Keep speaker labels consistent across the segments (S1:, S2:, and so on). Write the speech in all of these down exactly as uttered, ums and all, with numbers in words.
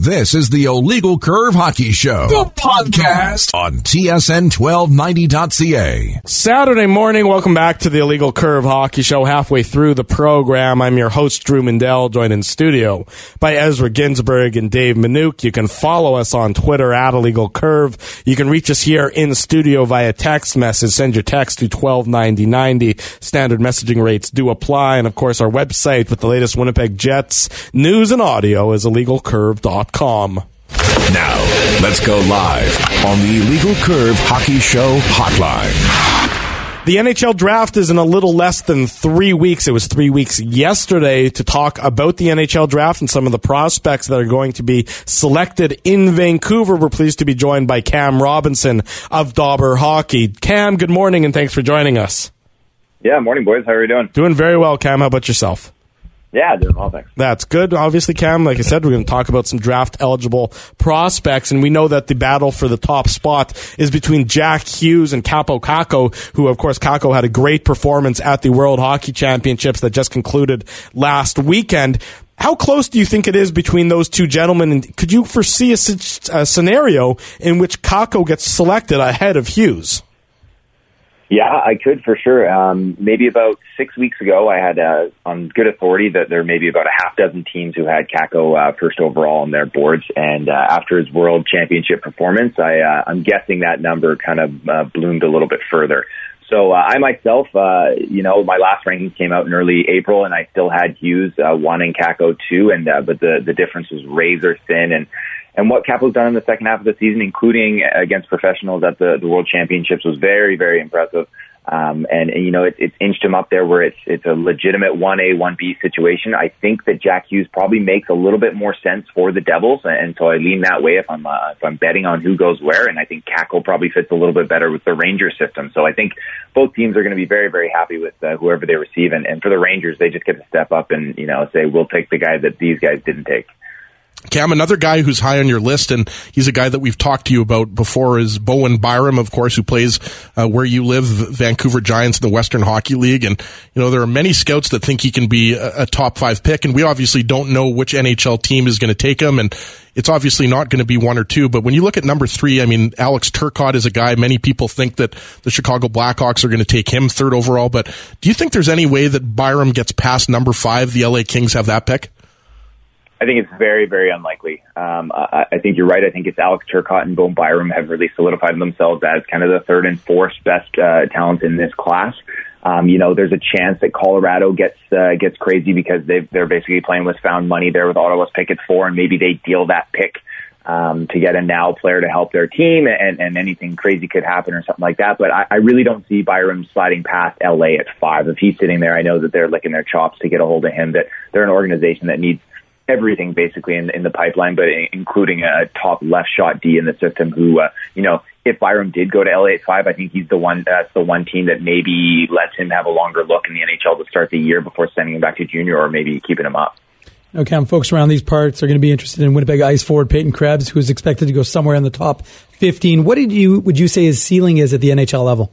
S1: This is the Illegal Curve Hockey Show, the podcast on T S N twelve ninety dot C A.
S2: Saturday morning, welcome back to the Illegal Curve Hockey Show. Halfway through the program, I'm your host, Drew Mindell, joined in studio by Ezra Ginsburg and Dave Minuk. You can follow us on Twitter at Illegal Curve. You can reach us here in studio via text message. Send your text to twelve ninety ninety. Standard messaging rates do apply. And, of course, our website with the latest Winnipeg Jets news and audio is illegal curve dot com.
S1: Now, let's go live on the Illegal Curve Hockey Show hotline.
S2: The N H L draft is in a little less than three weeks. It was three weeks yesterday to talk about the N H L draft and some of the prospects that are going to be selected in Vancouver. We're pleased to be joined by Cam Robinson of Dauber Hockey. Cam, good morning and thanks for joining us.
S3: Yeah, morning, boys. How are you doing?
S2: Doing very well, Cam. How about yourself?
S3: Yeah, doing well, thanks.
S2: That's good. Obviously, Cam, like I said, we're going to talk about some draft-eligible prospects, and we know that the battle for the top spot is between Jack Hughes and Kaapo Kakko, who, of course, Kakko had a great performance at the World Hockey Championships that just concluded last weekend. How close do you think it is between those two gentlemen, and could you foresee a, a scenario in which Kakko gets selected ahead of Hughes?
S3: Yeah, I could for sure. Um, maybe about six weeks ago, I had uh, on good authority that there may be about a half dozen teams who had Kakko uh, first overall on their boards. And uh, after his World Championship performance, I, uh, I'm guessing that number kind of uh, bloomed a little bit further. So uh, I myself, uh, you know, my last rankings came out in early April, and I still had Hughes uh, one and Kakko two, and uh, but the the difference was razor thin. And And what Kaapo's done in the second half of the season, including against professionals at the, the World Championships, was very, very impressive. Um, and, and, you know, it, it's inched him up there where it's it's a legitimate one A, one B situation. I think that Jack Hughes probably makes a little bit more sense for the Devils, and so I lean that way if I'm uh, if I'm betting on who goes where. And I think Kakko probably fits a little bit better with the Rangers system. So I think both teams are going to be very, very happy with uh, whoever they receive. And, and for the Rangers, they just get to step up and, you know, say, we'll take the guy that these guys didn't take.
S4: Cam, another guy who's high on your list, and he's a guy that we've talked to you about before, is Bowen Byram, of course, who plays uh, where you live, Vancouver Giants in the Western Hockey League. And, you know, there are many scouts that think he can be a, a top five pick, and we obviously don't know which N H L team is going to take him, and it's obviously not going to be one or two. But when you look at number three, I mean, Alex Turcotte is a guy, many people think that the Chicago Blackhawks are going to take him third overall. But do you think there's any way that Byram gets past number five, the L A Kings have that pick?
S3: I think it's very, very unlikely. Um, I, I think you're right. I think it's Alex Turcotte and Bowen Byram have really solidified themselves as kind of the third and fourth best uh, talent in this class. Um, you know, there's a chance that Colorado gets uh, gets crazy because they've, they're basically playing with found money there with Ottawa's pick at four, and maybe they deal that pick um, to get a now player to help their team, and, and anything crazy could happen or something like that. But I, I really don't see Byram sliding past L A at five. If he's sitting there, I know that they're licking their chops to get a hold of him, that they're an organization that needs everything basically in, in the pipeline, but including a top left shot D in the system who, uh, you know, if Byram did go to L A at five, I think he's the one, that's the one team that maybe lets him have a longer look in the N H L to start the year before sending him back to junior or maybe keeping him up.
S5: Now, Cam, folks around these parts are going to be interested in Winnipeg Ice forward Peyton Krebs, who is expected to go somewhere in the top fifteen. What did you would you say his ceiling is at the N H L level?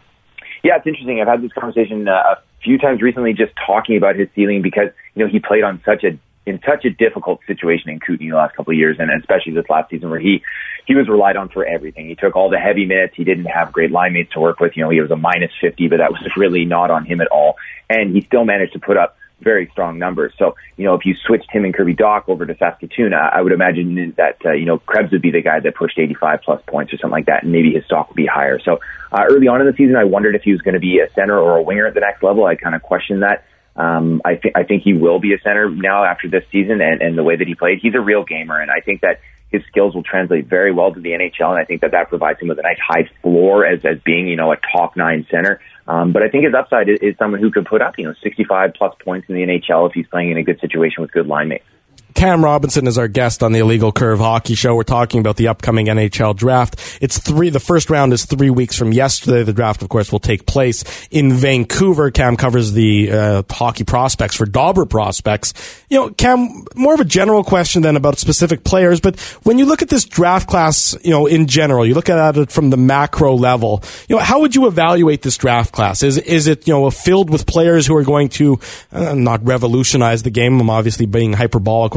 S3: Yeah, it's interesting. I've had this conversation uh, a few times recently just talking about his ceiling because, you know, he played on such a in such a difficult situation in Kootenay the last couple of years, and especially this last season where he, he was relied on for everything. He took all the heavy minutes. He didn't have great line mates to work with. You know, he was a minus fifty, but that was really not on him at all. And he still managed to put up very strong numbers. So, you know, if you switched him and Kirby Dach over to Saskatoon, I would imagine that, uh, you know, Krebs would be the guy that pushed eighty-five plus points or something like that, and maybe his stock would be higher. So uh, early on in the season, I wondered if he was going to be a center or a winger at the next level. I kind of questioned that. Um, I think I think he will be a center now after this season and, and the way that he played. He's a real gamer, and I think that his skills will translate very well to the N H L, and I think that that provides him with a nice high floor as as being, you know, a top nine center. Um, but I think his upside is, is someone who could put up, you know, sixty-five plus points in the N H L if he's playing in a good situation with good line mates.
S2: Cam Robinson is our guest on the Illegal Curve Hockey Show. We're talking about the upcoming N H L draft. It's three, the first round is three weeks from yesterday. The draft, of course, will take place in Vancouver. Cam covers the uh, hockey prospects for Dauber prospects. You know, Cam, more of a general question than about specific players, but when you look at this draft class, you know, in general, you look at it from the macro level, you know, how would you evaluate this draft class? Is, is it, you know, filled with players who are going to uh, not revolutionize the game? I'm obviously being hyperbolic when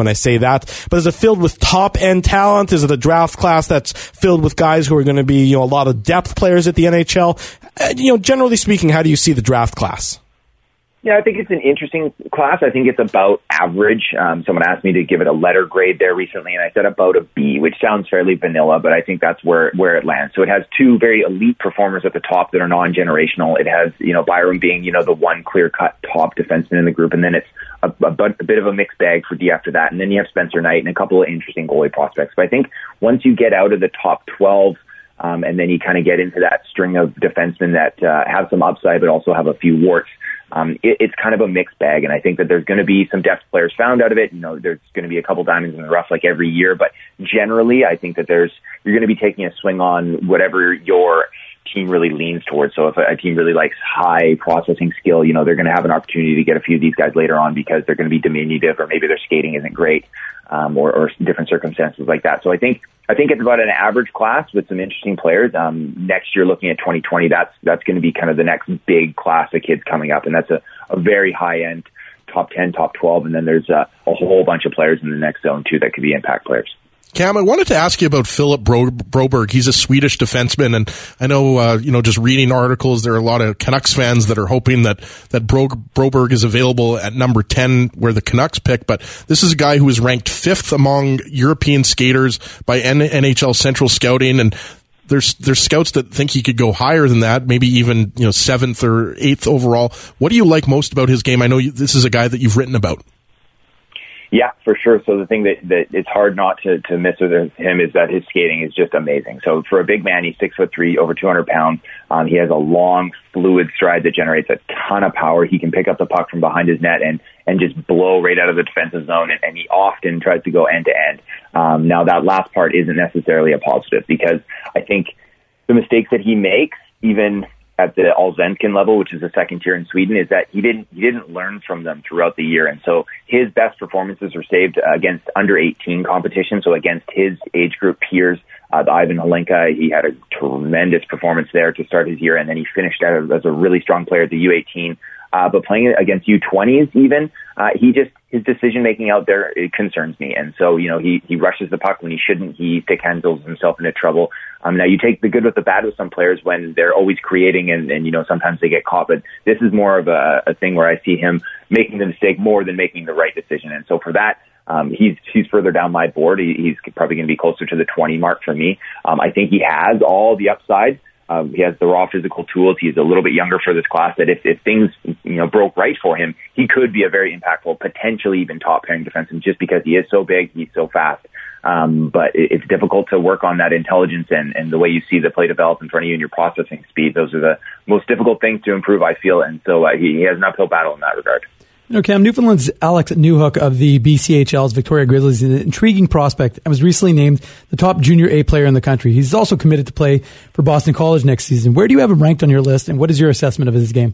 S2: I say that. But is it filled with top-end talent? Is it a draft class that's filled with guys who are going to be, you know, a lot of depth players at the N H L? Uh, you know, generally speaking, how do you see the draft class?
S3: Yeah, I think it's an interesting class. I think it's about average. Um, someone asked me to give it a letter grade there recently, and I said about a B, which sounds fairly vanilla, but I think that's where, where it lands. So it has two very elite performers at the top that are non-generational. It has, you know, Byram being, you know, the one clear-cut top defenseman in the group, and then it's a, a, a bit of a mixed bag for D after that. And then you have Spencer Knight and a couple of interesting goalie prospects. But I think once you get out of the top twelve, um, and then you kind of get into that string of defensemen that uh, have some upside but also have a few warts, Um, it, it's kind of a mixed bag, and I think that there's going to be some depth players found out of it. You know, there's going to be a couple diamonds in the rough like every year, but generally, I think that there's you're going to be taking a swing on whatever your team really leans towards. So if a, a team really likes high processing skill, you know, they're going to have an opportunity to get a few of these guys later on because they're going to be diminutive, or maybe their skating isn't great, um, or, or different circumstances like that. So I think I think it's about an average class with some interesting players. Um, next year, looking at twenty twenty, that's that's going to be kind of the next big class of kids coming up, and that's a, a very high end top ten, top twelve, and then there's a, a whole bunch of players in the next zone too that could be impact players.
S4: Cam, I wanted to ask you about Philip Bro- Broberg. He's a Swedish defenseman, and I know, uh, you know, just reading articles, there are a lot of Canucks fans that are hoping that, that Bro- Broberg is available at number ten, where the Canucks pick, but this is a guy who is ranked fifth among European skaters by N- NHL Central Scouting, and there's, there's scouts that think he could go higher than that, maybe even, you know, seventh or eighth overall. What do you like most about his game? I know you, this is a guy that you've written about.
S3: Yeah, for sure. So the thing that, that it's hard not to, to miss with him is that his skating is just amazing. So for a big man, he's six foot three, over two hundred pounds. Um, he has a long, fluid stride that generates a ton of power. He can pick up the puck from behind his net and, and just blow right out of the defensive zone. And, and he often tries to go end to end. Um, now that last part isn't necessarily a positive, because I think the mistakes that he makes, even at the Allsvenskan level, which is the second tier in Sweden, is that he didn't he didn't learn from them throughout the year. And so his best performances were saved against under eighteen competition, so against his age group peers. Uh, the Ivan Holenka, he had a tremendous performance there to start his year, and then he finished out as a really strong player at the U eighteen. Uh, but playing against U twenties even, uh, he just, his decision making out there, it concerns me. And so, you know, he, he rushes the puck when he shouldn't. He stick handles himself into trouble. Um, now you take the good with the bad with some players when they're always creating and, and, you know, sometimes they get caught, but this is more of a, a thing where I see him making the mistake more than making the right decision. And so for that, Um, he's, he's further down my board. He, he's probably going to be closer to the twenty mark for me. Um, I think he has all the upside. Um, he has the raw physical tools. He's a little bit younger for this class, that if, if things, you know, broke right for him, he could be a very impactful, potentially even top pairing defenseman, just because he is so big, he's so fast. Um, but it, it's difficult to work on that intelligence and, and the way you see the play develop in front of you and your processing speed. Those are the most difficult things to improve, I feel. And so uh, he, he has an uphill battle in that regard.
S5: You know, Cam, Newfoundland's Alex Newhook of the B C H L's Victoria Grizzlies is an intriguing prospect and was recently named the top junior A player in the country. He's also committed to play for Boston College next season. Where do you have him ranked on your list, and what is your assessment of his game?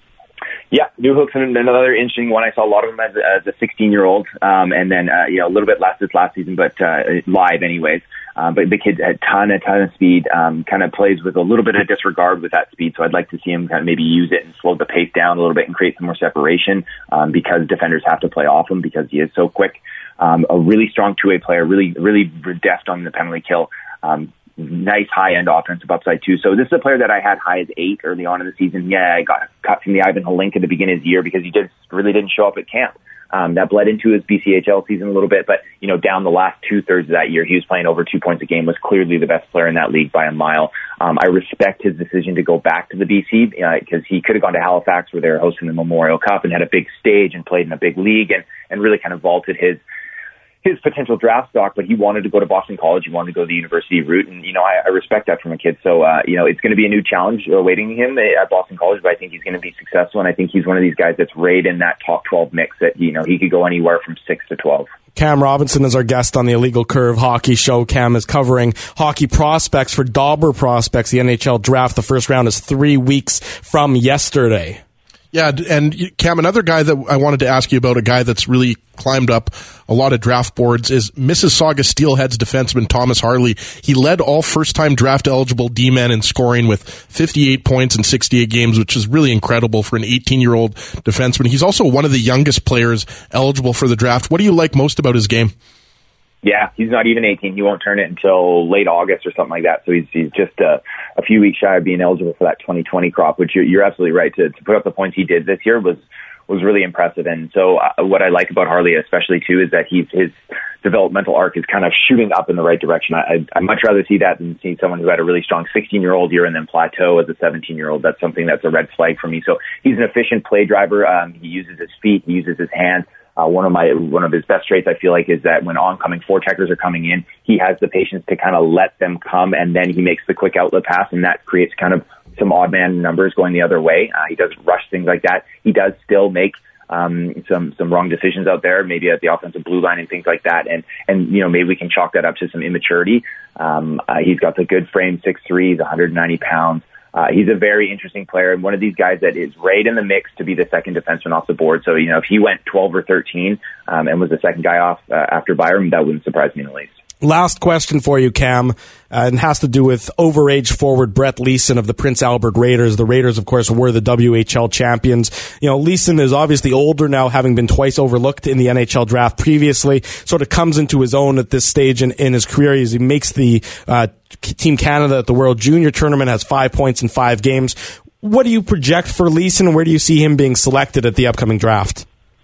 S3: Yeah, Newhook's another interesting one. I saw a lot of him as, as a sixteen-year-old, um, and then uh, you know a little bit less this last season, but uh, live anyways. Um, but the kid had a ton, a ton of speed, um, kind of plays with a little bit of disregard with that speed. So I'd like to see him kind of maybe use it and slow the pace down a little bit and create some more separation, um, because defenders have to play off him because he is so quick. Um, a really strong two-way player, really, really deft on the penalty kill. Um, nice high-end offensive upside too. So this is a player that I had high as eight early on in the season. Yeah, I got cut from the Ivan Holenka at the beginning of the year because he just really didn't show up at camp. Um, that bled into his B C H L season a little bit, but, you know, down the last two-thirds of that year, he was playing over two points a game, was clearly the best player in that league by a mile. Um, I respect his decision to go back to the B C, because uh, he could have gone to Halifax where they were hosting the Memorial Cup and had a big stage and played in a big league and, and really kind of vaulted his his potential draft stock, but he wanted to go to Boston College. He wanted to go the university route. And, you know, I, I respect that from a kid. So, uh, you know, it's going to be a new challenge awaiting him at Boston College, but I think he's going to be successful. And I think he's one of these guys that's right in that top twelve mix that, you know, he could go anywhere from six to twelve.
S2: Cam Robinson is our guest on the Illegal Curve Hockey Show. Cam is covering hockey prospects for Dauber Prospects. The N H L draft, the first round is three weeks from yesterday.
S4: Yeah, and Cam, another guy that I wanted to ask you about, a guy that's really climbed up a lot of draft boards, is Mississauga Steelheads defenseman Thomas Harley. He led all first-time draft-eligible D-men in scoring with fifty-eight points in sixty-eight games, which is really incredible for an eighteen-year-old defenseman. He's also one of the youngest players eligible for the draft. What do you like most about his game?
S3: Yeah, he's not even eighteen. He won't turn it until late August or something like that. So he's he's just a, a few weeks shy of being eligible for that twenty twenty crop, which you're, you're absolutely right. To, to put up the points he did this year was was really impressive. And so uh, what I like about Harley especially, too, is that he's, his developmental arc is kind of shooting up in the right direction. I, I'd, I'd much rather see that than see someone who had a really strong sixteen-year-old year and then plateau as a seventeen-year-old. That's something that's a red flag for me. So he's an efficient play driver. Um, he uses his feet. He uses his hands. Uh, one of my one of his best traits, I feel like, is that when oncoming forecheckers are coming in, he has the patience to kind of let them come, and then he makes the quick outlet pass, and that creates kind of some odd man numbers going the other way. Uh, he doesn't rush things like that. He does still make um, some some wrong decisions out there, maybe at the offensive blue line and things like that, and and you know maybe we can chalk that up to some immaturity. Um, uh, he's got the good frame, six three, he's one hundred ninety pounds. Uh, he's a very interesting player and one of these guys that is right in the mix to be the second defenseman off the board. So, you know, if he went twelve or thirteen um, and was the second guy off uh, after Byram, that wouldn't surprise me in the least.
S2: Last question for you, Cam, uh, and has to do with overage forward Brett Leeson of the Prince Albert Raiders. The Raiders, of course, were the W H L champions. You know, Leeson is obviously older now, having been twice overlooked in the N H L draft previously. Sort of comes into his own at this stage in, in his career as he makes the uh, Team Canada at the World Junior Tournament, has five points in five games. What do you project for Leeson, and where do you see him being selected at the upcoming draft?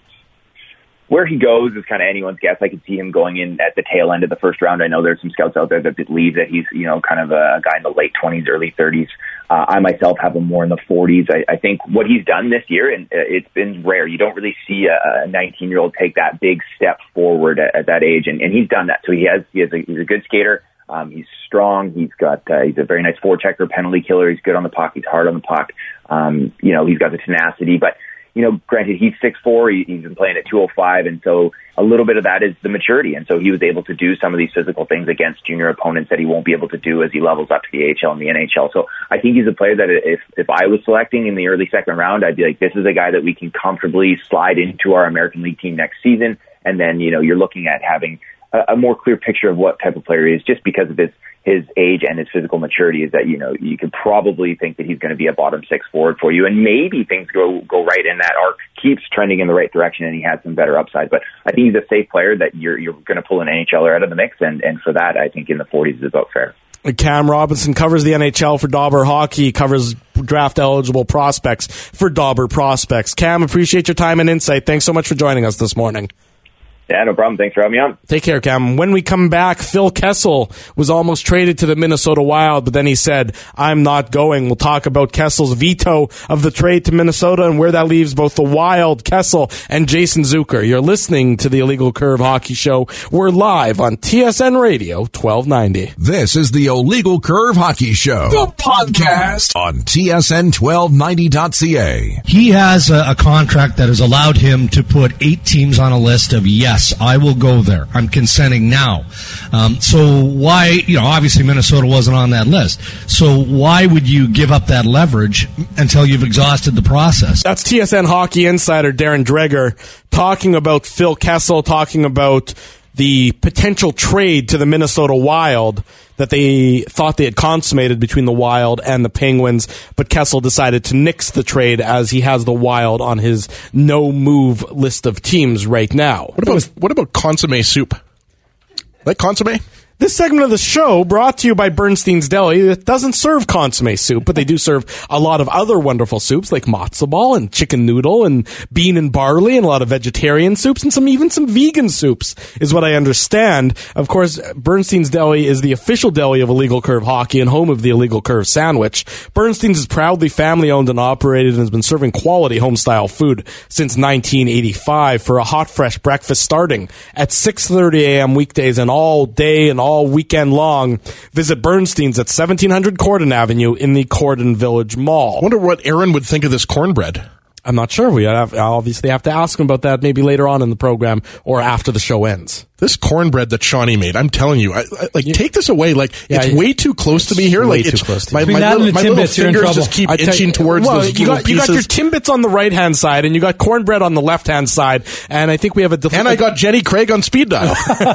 S3: Where he goes is kind of anyone's guess. I could see him going in at the tail end of the first round. I know there's some scouts out there that believe that he's, you know, kind of a guy in the late twenties, early thirties. Uh, I myself have him more in the forties. I, I think what he's done this year, and it's been rare. You don't really see a nineteen-year-old take that big step forward at, at that age, and, and he's done that. So he has, he has a, he's a good skater. Um, he's strong. He's got, uh, he's a very nice forechecker, penalty killer. He's good on the puck. He's hard on the puck. Um, you know, he's got the tenacity, but you know, granted, he's six foot four, he, he's been playing at two oh five, and so a little bit of that is the maturity, and so he was able to do some of these physical things against junior opponents that he won't be able to do as he levels up to the A H L and the N H L. So I think he's a player that if, if I was selecting in the early second round, I'd be like, this is a guy that we can comfortably slide into our American League team next season, and then, you know, you're looking at having a, a more clear picture of what type of player he is just because of his his age and his physical maturity. Is that, you know, you could probably think that he's going to be a bottom six forward for you, and maybe things go go right and that arc keeps trending in the right direction and he has some better upside. But I think he's a safe player that you're you're going to pull an N H L er out of the mix, and, and for that, I think in the forties is about fair.
S2: Cam Robinson covers the N H L for Dauber Hockey, covers draft-eligible prospects for Dauber Prospects. Cam, appreciate your time and insight. Thanks so much for joining us this morning.
S3: Yeah, no problem. Thanks for having me on.
S2: Take care, Cam. When we come back, Phil Kessel was almost traded to the Minnesota Wild, but then he said, I'm not going. We'll talk about Kessel's veto of the trade to Minnesota and where that leaves both the Wild, Kessel, and Jason Zucker. You're listening to the Illegal Curve Hockey Show. We're live on T S N Radio twelve ninety.
S1: This is the Illegal Curve Hockey Show, the podcast on T S N twelve ninety dot C A.
S6: He has a, a contract that has allowed him to put eight teams on a list of yes, I will go there. I'm consenting now. Um, so why, you know, obviously Minnesota wasn't on that list. So why would you give up that leverage until you've exhausted the process?
S2: That's T S N Hockey Insider Darren Dreger talking about Phil Kessel, talking about the potential trade to the Minnesota Wild that they thought they had consummated between the Wild and the Penguins, but Kessel decided to nix the trade as he has the Wild on his no-move list of teams right now.
S4: What about what about consomme soup? Like consomme?
S2: This segment of the show brought to you by Bernstein's Deli. It doesn't serve consomme soup, but they do serve a lot of other wonderful soups like matzo ball and chicken noodle and bean and barley and a lot of vegetarian soups and some even some vegan soups is what I understand. Of course, Bernstein's Deli is the official deli of Illegal Curve Hockey and home of the Illegal Curve Sandwich. Bernstein's is proudly family owned and operated and has been serving quality home-style food since nineteen eighty-five for a hot, fresh breakfast starting at six thirty a.m. weekdays and all day and all weekend long. Visit Bernstein's at seventeen hundred Corden Avenue in the Corden Village Mall.
S4: I wonder what Aaron would think of this cornbread.
S2: I'm not sure. We have, obviously have to ask him about that maybe later on in the program or after the show ends.
S4: This cornbread that Shawnee made, I'm telling you, I, I, like, yeah. take this away. Like, yeah, it's way too close to me here. Like, it's
S2: close to
S4: my, my, little, my little fingers just keep inching
S2: you,
S4: towards
S2: well,
S4: those
S2: you
S4: little
S2: got,
S4: pieces.
S2: You got your Timbits on the right-hand side, and you got cornbread on the left-hand side, and I think we have a... Def-
S4: and I got Jenny Craig on speed dial.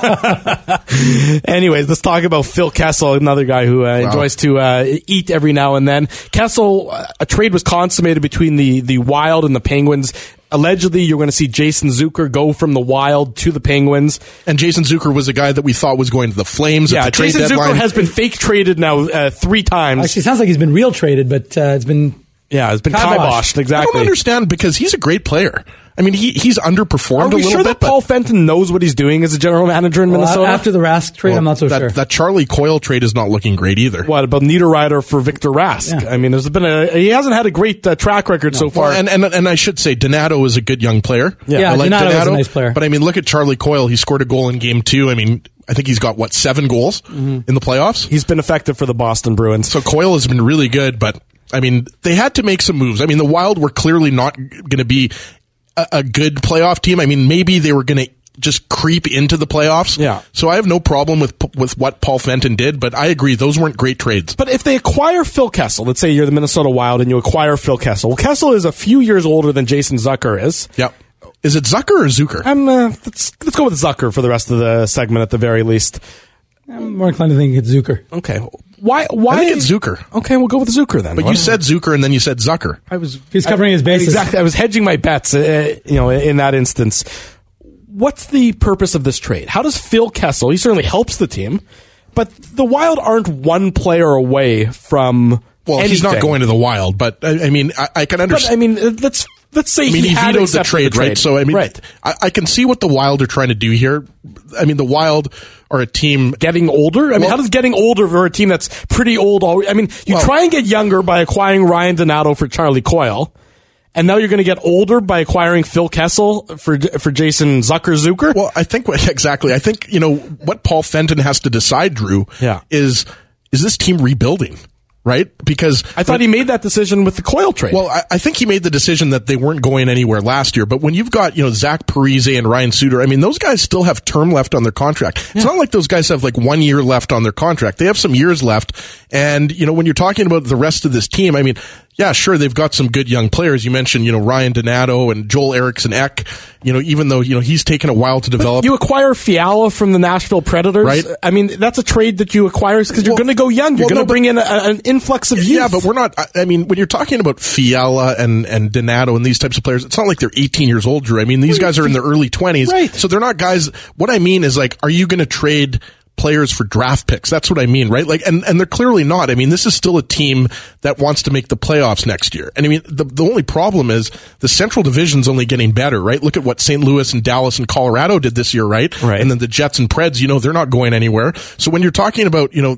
S2: Anyways, let's talk about Phil Kessel, another guy who uh, wow. enjoys to uh, eat every now and then. Kessel, a trade was consummated between the, the Wild and the Penguins. Allegedly, you're going to see Jason Zucker go from the Wild to the Penguins.
S4: And Jason Zucker was a guy that we thought was going to the Flames
S2: yeah,
S4: at the trade
S2: Jason
S4: deadline.
S2: Zucker has been fake traded now uh, three times.
S5: Actually, it sounds like he's been real traded, but uh, it's been...
S2: Yeah, it's been kiboshed, exactly.
S4: I don't understand because he's a great player. I mean, he he's underperformed a little bit. Are we
S2: sure that Paul Fenton knows what he's doing as a general manager in well, Minnesota?
S5: After the Rask trade, well, I'm not so
S4: that,
S5: sure.
S4: That Charlie Coyle trade is not looking great either.
S2: What about Niederreiter for Victor Rask? Yeah. I mean, there's been a he hasn't had a great uh, track record no. so far.
S4: Well, and, and and I should say, Donato is a good young player.
S5: Yeah, yeah
S4: I like
S5: Donato
S4: Donato
S5: is a nice player.
S4: But I mean, look at Charlie Coyle. He scored a goal in game two. I mean, I think he's got what seven goals mm-hmm. in the playoffs.
S2: He's been effective for the Boston Bruins.
S4: So Coyle has been really good, but. I mean, they had to make some moves. I mean, the Wild were clearly not going to be a, a good playoff team. I mean, maybe they were going to just creep into the playoffs.
S2: Yeah.
S4: So I have no problem with with what Paul Fenton did, but I agree, those weren't great trades.
S2: But if they acquire Phil Kessel, let's say you're the Minnesota Wild and you acquire Phil Kessel. Well, Kessel is a few years older than Jason Zucker is.
S4: Yep. Is it Zucker or Zucker?
S2: I'm, uh, let's, let's go with Zucker for the rest of the segment at the very least.
S5: I'm more inclined to think it's Zucker.
S2: Okay. Why? Why?
S4: I think it's Zucker.
S2: Okay, we'll go with Zucker then.
S4: But
S2: what?
S4: You said Zucker and then you said Zucker.
S2: I was
S5: he's covering
S2: I,
S5: his bases.
S2: Exactly. I was hedging my bets. Uh, you know, in that instance, what's the purpose of this trade? How does Phil Kessel? He certainly helps the team, but the Wild aren't one player away from.
S4: Well,
S2: anything.
S4: He's not going to the Wild, but I, I mean, I, I can understand.
S2: But, I mean, let's. Let's say
S4: I mean,
S2: he,
S4: he
S2: had
S4: vetoed the trade,
S2: the trade,
S4: right? So, I mean,
S2: right.
S4: I, I can see what the Wild are trying to do here. I mean, the Wild are a team...
S2: Getting older? I mean,
S4: well,
S2: how does getting older for a team that's pretty old... Already, I mean, you
S4: well,
S2: try and get younger by acquiring Ryan Donato for Charlie Coyle, and now you're going to get older by acquiring Phil Kessel for for Jason Zucker Zucker?
S4: Well, I think... Exactly. I think, you know, what Paul Fenton has to decide, Drew,
S2: yeah.
S4: is, is this team rebuilding? Right? Because
S2: I thought he made that decision with the Coyle trade.
S4: Well, I, I think he made the decision that they weren't going anywhere last year. But when you've got, you know, Zach Parise and Ryan Suter, I mean, those guys still have term left on their contract. Yeah. It's not like those guys have like one year left on their contract. They have some years left. And, you know, when you're talking about the rest of this team, I mean, yeah, sure, they've got some good young players. You mentioned, you know, Ryan Donato and Joel Eriksson Ek, you know, even though, you know, he's taken a while to develop.
S2: But you acquire Fiala from the Nashville Predators.
S4: Right.
S2: I mean, that's a trade that you acquire because you're well, going to go young. You're well, going to no, bring in a, an influx of youth.
S4: Yeah, but we're not, I mean, when you're talking about Fiala and, and Donato and these types of players, it's not like they're eighteen years old, Drew. I mean, these guys are in their early twenties.
S2: Right.
S4: So they're not guys, what I mean is like, are you going to trade players for draft picks? That's what I mean, right? Like, and, and they're clearly not. I mean, this is still a team that wants to make the playoffs next year. And I mean, the, the only problem is the Central Division's only getting better, right? Look at what Saint Louis and Dallas and Colorado did this year, right?
S2: Right.
S4: And then the Jets and Preds, you know, they're not going anywhere. So when you're talking about, you know,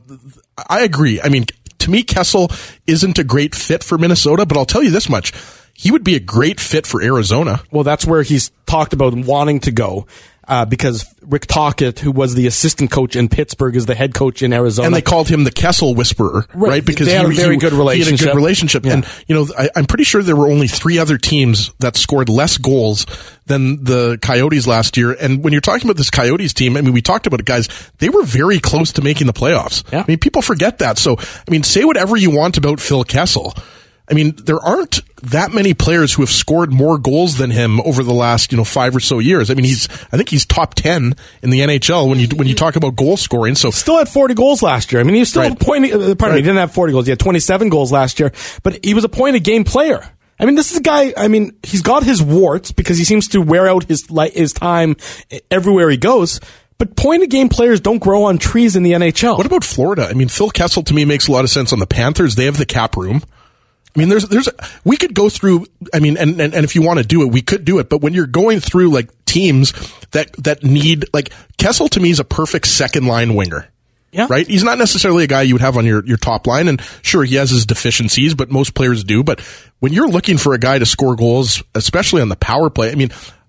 S4: I agree. I mean, to me, Kessel isn't a great fit for Minnesota, but I'll tell you this much. He would be a great fit for Arizona.
S2: Well, that's where he's talked about wanting to go. Uh, because Rick Tocchet, who was the assistant coach in Pittsburgh, is the head coach in Arizona.
S4: And they called him the Kessel Whisperer, right?
S2: right?
S4: Because
S2: they had
S4: he,
S2: a very
S4: he,
S2: good relationship.
S4: He had a good relationship.
S2: Yeah.
S4: And, you know, I, I'm pretty sure there were only three other teams that scored less goals than the Coyotes last year. And when you're talking about this Coyotes team, I mean, we talked about it, guys. They were very close to making the playoffs.
S2: Yeah.
S4: I mean, people forget that. So, I mean, say whatever you want about Phil Kessel. I mean, there aren't that many players who have scored more goals than him over the last, you know, five or so years. I mean, he's, I think he's top ten in the N H L when you, when you talk about goal scoring. So
S2: still had forty goals last year. I mean, he was still
S4: right.
S2: a point, uh, pardon right. me, he didn't have forty goals. He had twenty-seven goals last year, but he was a point a game player. I mean, this is a guy, I mean, he's got his warts because he seems to wear out his, his time everywhere he goes. But point-a-game players don't grow on trees in the N H L.
S4: What about Florida? I mean, Phil Kessel to me makes a lot of sense on the Panthers. They have the cap room. I mean, there's, there's, we could go through, I mean, and, and, and if you want to do it, we could do it. But when you're going through like teams that, that need, like Kessel to me is a perfect second line winger.
S2: Yeah.
S4: Right? He's not necessarily a guy you would have on your, your top line. And sure, he has his deficiencies, but most players do. But when you're looking for a guy to score goals, especially on the power play, I mean,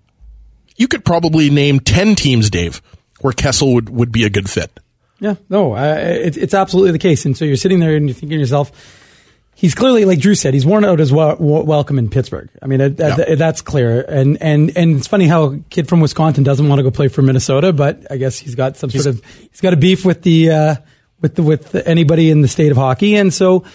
S4: you could probably name ten teams, Dave, where Kessel would, would be a good fit.
S5: Yeah. No, uh, it, it's absolutely the case. And so you're sitting there and you're thinking to yourself, he's clearly, like Drew said, he's worn out his wel- welcome in Pittsburgh. I mean, it, yeah. th- that's clear. And, and, and it's funny how a kid from Wisconsin doesn't want to go play for Minnesota, but I guess he's got some he's, sort of, he's got a beef with the, uh, with the, with anybody in the state of hockey. And so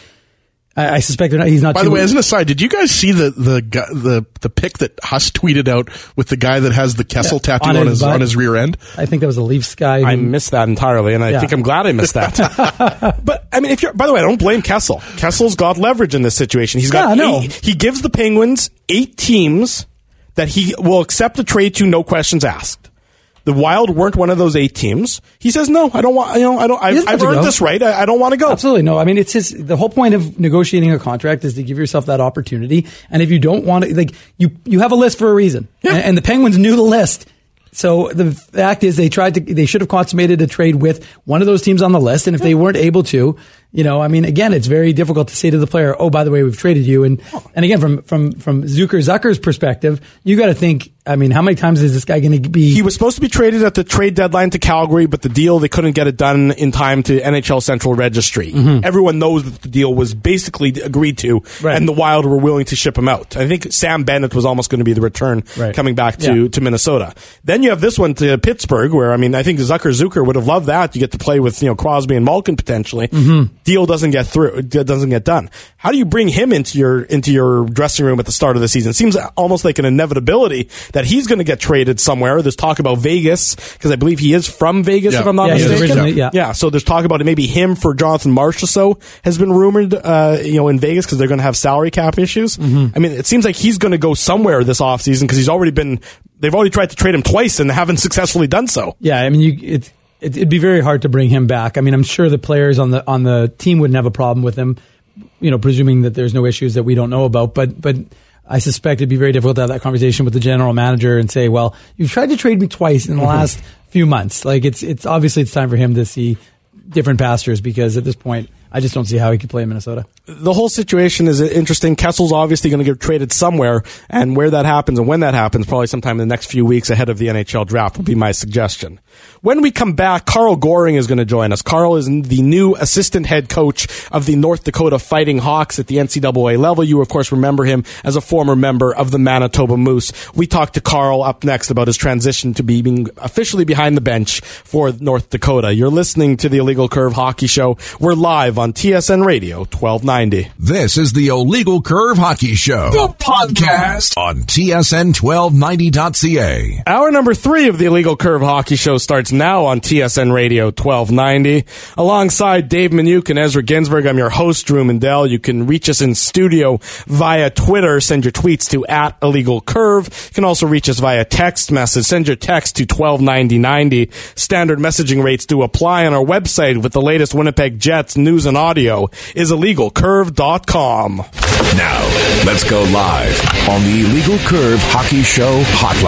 S5: I, I suspect not, he's not.
S4: By
S5: too
S4: the way, as an aside, did you guys see the, the, the, the pic that Huss tweeted out with the guy that has the Kessel yeah, tattoo on, on his, on his rear end?
S5: I think that was a Leafs guy. Who,
S2: I missed that entirely, and I yeah. think I'm glad I missed that. But I mean, if you're, by the way, I don't blame Kessel. Kessel's got leverage in this situation. He's got,
S5: yeah,
S2: eight, he gives the Penguins eight teams that he will accept a trade to, no questions asked. The Wild weren't one of those eight teams. He says, no, I don't want, you know, I don't, I've, I've earned this right. I, I don't want to go.
S5: Absolutely. No. I mean, it's his, the whole point of negotiating a contract is to give yourself that opportunity. And if you don't want to, like, you, you have a list for a reason. Yeah. And, and the Penguins knew the list. So the fact is they tried to, they should have consummated a trade with one of those teams on the list. And if they weren't able to, you know, I mean, again, it's very difficult to say to the player, oh, by the way, we've traded you. And, and again, from, from, from Zucker Zucker's perspective, you got to think, I mean, how many times is this guy going to be?
S2: He was supposed to be traded at the trade deadline to Calgary, but the deal, they couldn't get it done in time to N H L Central Registry. Mm-hmm. Everyone knows that the deal was basically agreed to, right. and the Wild were willing to ship him out. I think Sam Bennett was almost going to be the return right. coming back to, yeah. to Minnesota. Then you have this one to Pittsburgh, where, I mean, I think Zucker Zucker would have loved that. You get to play with, you know, Crosby and Malkin potentially. Mm-hmm. Deal doesn't get through, it doesn't get done. How do you bring him into your, into your dressing room at the start of the season? It seems almost like an inevitability that he's going to get traded somewhere. There's talk about Vegas, because I believe he is from Vegas, yeah. if I'm not
S5: yeah,
S2: mistaken.
S5: Yeah.
S2: yeah, so there's talk about it. Maybe him for Jonathan Marsh or so has been rumored, uh, you know, in Vegas, because they're going to have salary cap issues. Mm-hmm. I mean, it seems like he's going to go somewhere this offseason, because he's already been, they've already tried to trade him twice and haven't successfully done so.
S5: Yeah, I mean, you, it, it, it'd be very hard to bring him back. I mean, I'm sure the players on the on the team wouldn't have a problem with him, you know, presuming that there's no issues that we don't know about. But but I suspect it'd be very difficult to have that conversation with the general manager and say, well, you've tried to trade me twice in the last few months. Like, it's it's obviously it's time for him to see different pastures, because at this point, I just don't see how he could play in Minnesota.
S2: The whole situation is interesting. Kessel's obviously going to get traded somewhere, and where that happens and when that happens, probably sometime in the next few weeks ahead of the N H L draft, would be my suggestion. When we come back, Carl Goring is going to join us. Carl is the new assistant head coach of the North Dakota Fighting Hawks at the N C double A level. You, of course, remember him as a former member of the Manitoba Moose. We talked to Carl up next about his transition to being officially behind the bench for North Dakota. You're listening to the Illegal Curve Hockey Show. We're live on T S N Radio twelve ninety.
S1: This is the Illegal Curve Hockey Show, the podcast on T S N twelve ninety dot C A.
S2: Hour number three of the Illegal Curve Hockey Show starts now on T S N Radio twelve ninety. Alongside Dave Minuk and Ezra Ginsberg, I'm your host, Drew Mandel. You can reach us in studio via Twitter. Send your tweets to at Illegal Curve. You can also reach us via text message. Send your text to twelve ninety ninety. Standard messaging rates do apply on our website with the latest Winnipeg Jets news and audio is illegal curve dot com.
S1: Now, let's go live on the Illegal Curve Hockey Show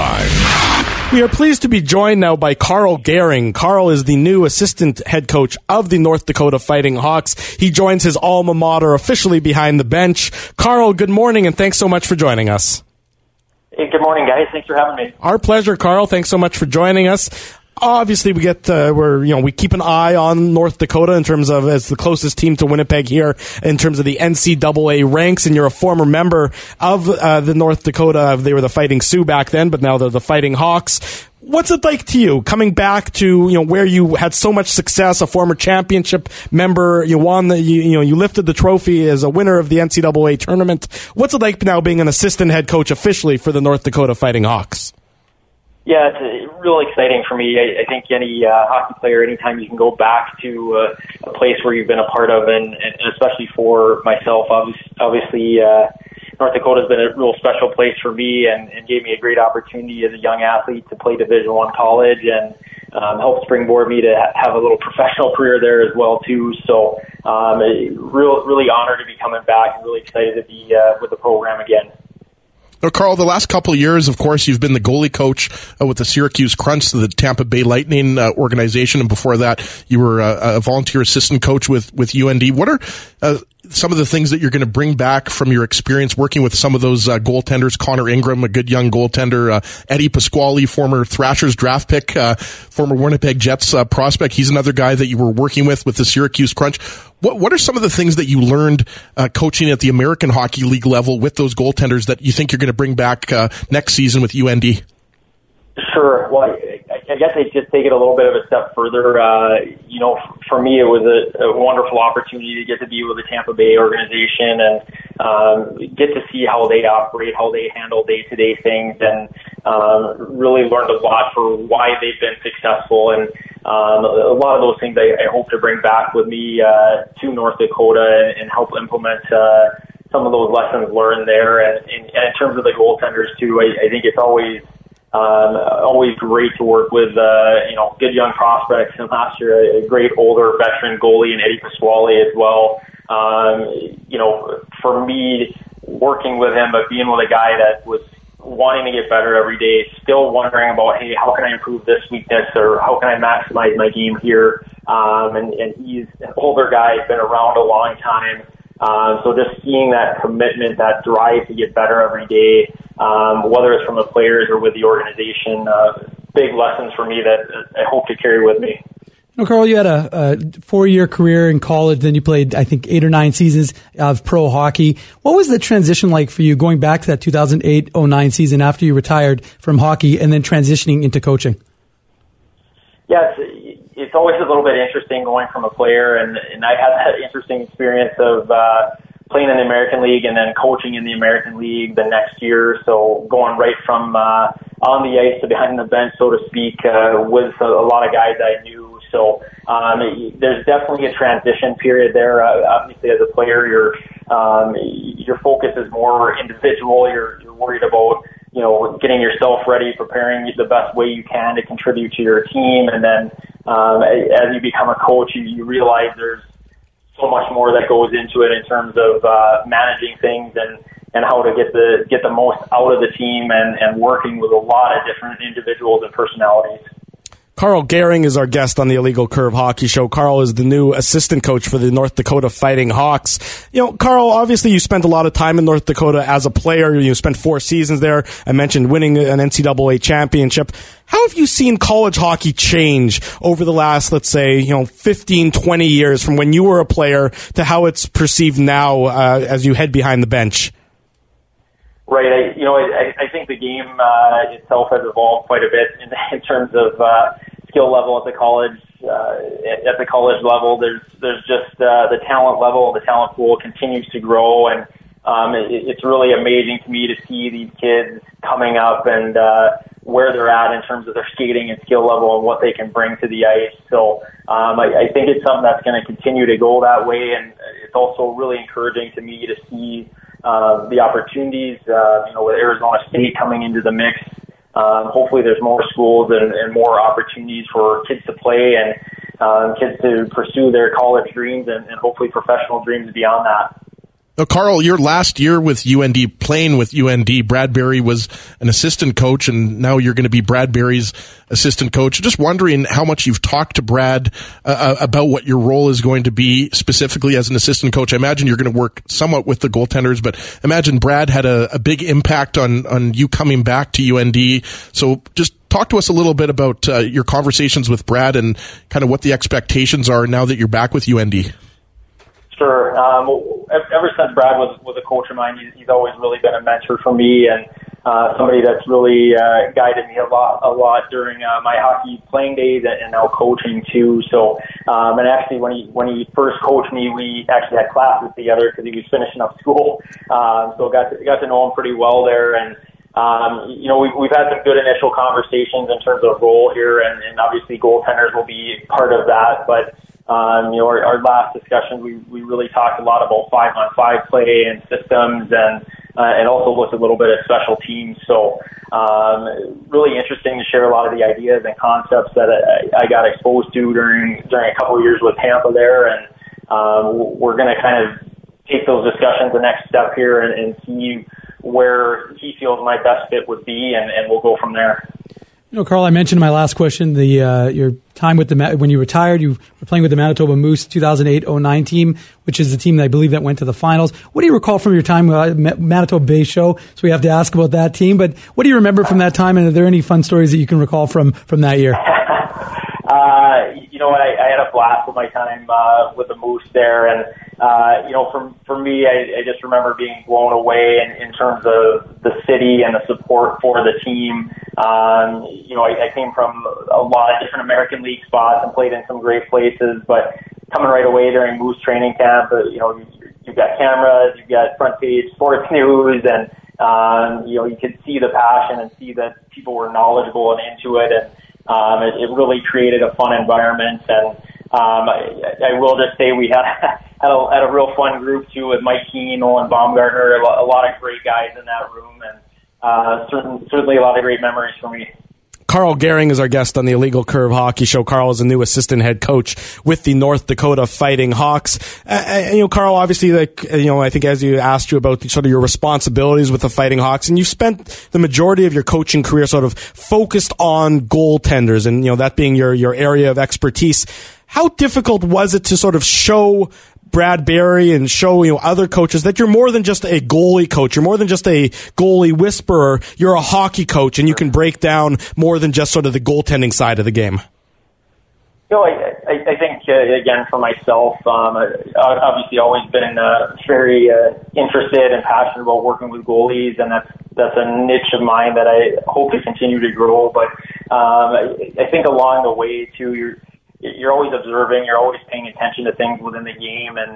S1: hotline.
S2: We are pleased to be joined now by Carl Goring. Carl is the new assistant head coach of the North Dakota Fighting Hawks. He joins his alma mater officially behind the bench. Carl, good morning, and thanks so much for joining us.
S7: Hey, good morning, guys. Thanks for having me.
S2: Our pleasure, Carl. Thanks so much for joining us. Obviously, we get uh, we're you know we keep an eye on North Dakota in terms of as the closest team to Winnipeg here in terms of the N C double A ranks, and you're a former member of uh, the North Dakota. They were the Fighting Sioux back then, but now they're the Fighting Hawks. What's it like to you coming back to you know where you had so much success, a former championship member, you won the you, you know you lifted the trophy as a winner of the N C double A tournament. What's it like now being an assistant head coach officially for the North Dakota Fighting Hawks?
S7: Yeah, it's really exciting for me. I, I think any uh, hockey player, anytime you can go back to uh, a place where you've been a part of, and, and especially for myself, obviously, obviously uh, North Dakota has been a real special place for me, and, and gave me a great opportunity as a young athlete to play Division One college, and um, helped springboard me to ha- have a little professional career there as well too. So, um, real, really honored to be coming back, and really excited to be uh, with the program again.
S4: Now, Carl, the last couple of years, of course, you've been the goalie coach uh, with the Syracuse Crunch, the Tampa Bay Lightning uh, organization, and before that, you were uh, a volunteer assistant coach with, with U N D. What are uh, some of the things that you're going to bring back from your experience working with some of those uh, goaltenders, Connor Ingram, a good young goaltender, uh, Eddie Pasquale, former Thrashers draft pick, uh, former Winnipeg Jets uh, prospect. He's another guy that you were working with with the Syracuse Crunch. What what are some of the things that you learned uh, coaching at the American Hockey League level with those goaltenders that you think you're going to bring back uh, next season with U N D?
S7: Sure. Well, I, I guess I just take it a little bit of a step further. Uh, you know, for me, it was a, a wonderful opportunity to get to be with the Tampa Bay organization and um, get to see how they operate, how they handle day-to-day things, and um, really learned a lot for why they've been successful. And um, a lot of those things I, I hope to bring back with me uh, to North Dakota and, and help implement uh, some of those lessons learned there. And, and, and in terms of the goaltenders, too, I, I think it's always Um, always great to work with, uh, you know, good young prospects. And last year, a great older veteran goalie in Eddie Pasquale as well. Um, you know, for me, working with him, but being with a guy that was wanting to get better every day, still wondering about, hey, how can I improve this weakness, or how can I maximize my game here? Um, and, and he's an older guy, he's been around a long time. Um, so just seeing that commitment, that drive to get better every day, um, whether it's from the players or with the organization, uh, big lessons for me that I hope to carry with me.
S5: Now, Carl, you had a, a four-year career in college, then you played, I think, eight or nine seasons of pro hockey. What was the transition like for you going back to that two thousand eight oh nine season after you retired from hockey and then transitioning into coaching?
S7: Yes, it's always a little bit interesting going from a player, and, and I had that interesting experience of uh, playing in the American League and then coaching in the American League the next year. So going right from uh, on the ice to behind the bench, so to speak, uh, with a, a lot of guys I knew. So um, there's definitely a transition period there. Uh, obviously, as a player, your um, your focus is more individual. You're, you're worried about, you know, getting yourself ready, preparing the best way you can to contribute to your team. And then um, as you become a coach, you, you realize there's so much more that goes into it in terms of uh, managing things and, and how to get the get the most out of the team and, and working with a lot of different individuals and personalities.
S2: Carl Gehring is our guest on the Illegal Curve Hockey Show. Carl is the new assistant coach for the North Dakota Fighting Hawks. You know, Carl, obviously you spent a lot of time in North Dakota as a player. You spent four seasons there. I mentioned winning an N C double A championship. How have you seen college hockey change over the last, let's say, you know, fifteen, twenty years from when you were a player to how it's perceived now uh, as you head behind the bench?
S7: Right. I, you know, I, I think the game uh, itself has evolved quite a bit in, in terms of uh, skill level at the college. Uh, at the college level, there's there's just uh, the talent level, the talent pool continues to grow, and um, it, it's really amazing to me to see these kids coming up and uh, where they're at in terms of their skating and skill level and what they can bring to the ice. So um, I, I think it's something that's going to continue to go that way, and it's also really encouraging to me to see Uh, the opportunities, uh, you know, with Arizona State coming into the mix. Um, hopefully there's more schools and, and more opportunities for kids to play and um, kids to pursue their college dreams and, and hopefully professional dreams beyond that.
S4: Now, Carl, your last year with U N D, playing with U N D, Bradbury was an assistant coach, and now you're going to be Bradbury's assistant coach. Just wondering how much you've talked to Brad uh, about what your role is going to be specifically as an assistant coach. I imagine you're going to work somewhat with the goaltenders, but imagine Brad had a, a big impact on, on you coming back to U N D. So just talk to us a little bit about uh, your conversations with Brad and kind of what the expectations are now that you're back with U N D.
S7: Sure. Um, ever since Brad was, was a coach of mine, he's, he's always really been a mentor for me and uh, somebody that's really uh, guided me a lot, a lot during uh, my hockey playing days and, and now coaching too. So, um, and actually, when he when he first coached me, we actually had classes together because he was finishing up school. Um, so got to, got to know him pretty well there, and um, you know we've we've had some good initial conversations in terms of role here, and, and obviously goaltenders will be part of that, but. Um, you know, our, our last discussion, we, we really talked a lot about five-on-five play and systems, and uh, and also looked a little bit at special teams. So, um, really interesting to share a lot of the ideas and concepts that I, I got exposed to during during a couple of years with Tampa there, and um, we're going to kind of take those discussions the next step here and, and see where he feels my best fit would be, and, and we'll go from there.
S5: You know, Carl, I mentioned in my last question the uh, your time with the when you retired, you were playing with the Manitoba Moose two thousand eight oh nine team, which is the team that I believe that went to the finals. What do you recall from your time with uh, Manitoba Bay Show? So we have to ask about that team, but what do you remember from that time, and are there any fun stories that you can recall from, from that year?
S7: uh, you know, I, I had a blast with my time uh, with the Moose there, and uh, you know, for for me, I, I just remember being blown away in, in terms of the city and the support for the team. Um, you know, I, I came from a lot of different American League spots and played in some great places, but coming right away during Moose training camp, uh, you know, you, you've got cameras, you've got front page sports news, and, um, you know, you could see the passion and see that people were knowledgeable and into it, and um, it, it really created a fun environment. And um, I, I will just say we had, had, a, had a real fun group, too, with Mike Keane, Nolan Baumgartner, a lot, a lot of great guys in that room, and Uh, certain, certainly a lot of great memories for me.
S2: Carl Gehring is our guest on the Illegal Curve Hockey Show. Carl is a new assistant head coach with the North Dakota Fighting Hawks. Uh, you know, Carl, obviously, like, you know, I think as you asked you about sort of your responsibilities with the Fighting Hawks, and you spent the majority of your coaching career sort of focused on goaltenders and, you know, that being your, your area of expertise. How difficult was it to sort of show Brad Berry and show, you know, other coaches that you're more than just a goalie coach, you're more than just a goalie whisperer, you're a hockey coach, and you can break down more than just sort of the goaltending side of the game?
S7: You know, I, I, I think, uh, again, for myself, um, I've obviously always been uh, very uh, interested and passionate about working with goalies, and that's that's a niche of mine that I hope to continue to grow. But um, I, I think along the way, too, you're you're always observing, you're always paying attention to things within the game. And,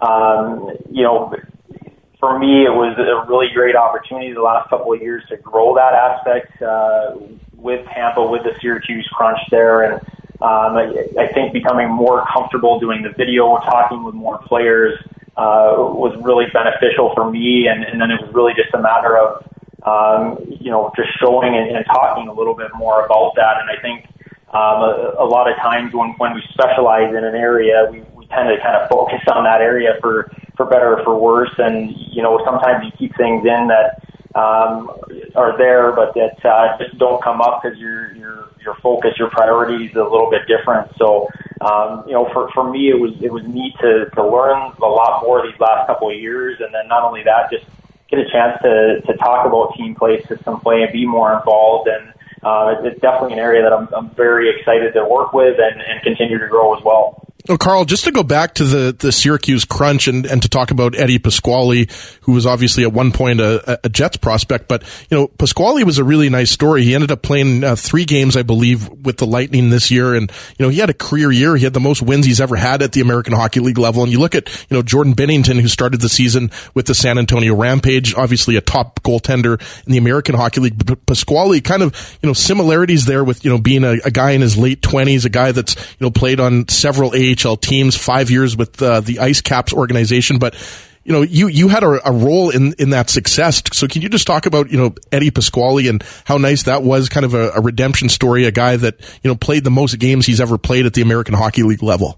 S7: um, you know, for me, it was a really great opportunity the last couple of years to grow that aspect uh, with Tampa, with the Syracuse Crunch there. And um, I, I think becoming more comfortable doing the video, talking with more players uh, was really beneficial for me. And, and then it was really just a matter of, um, you know, just showing and, and talking a little bit more about that. And I think Um, a, a lot of times when, when we specialize in an area, we, we tend to kind of focus on that area for, for better or for worse. And, you know, sometimes you keep things in that um, are there, but that uh, just don't come up because your, your, your focus, your priorities is a little bit different. So, um, you know, for, for me, it was, it was neat to, to learn a lot more these last couple of years. And then not only that, just get a chance to, to talk about team play, system play, and be more involved. And Uh, it's definitely an area that I'm, I'm very excited to work with and, and continue to grow as well.
S4: Oh, Carl, just to go back to the, the Syracuse Crunch and, and to talk about Eddie Pasquale, who was obviously at one point a, a Jets prospect, but, you know, Pasquale was a really nice story. He ended up playing uh, three games, I believe, with the Lightning this year, and, you know, he had a career year. He had the most wins he's ever had at the American Hockey League level. And you look at, you know, Jordan Binnington, who started the season with the San Antonio Rampage, obviously a top goaltender in the American Hockey League. But Pasquale, kind of, you know, similarities there with, you know, being a, a guy in his late twenties, a guy that's, you know, played on several A H L teams, five years with uh, the Ice Caps organization. But, you know, you, you had a, a role in, in that success. So can you just talk about, you know, Eddie Pasquale and how nice that was, kind of a, a redemption story, a guy that, you know, played the most games he's ever played at the American Hockey League level?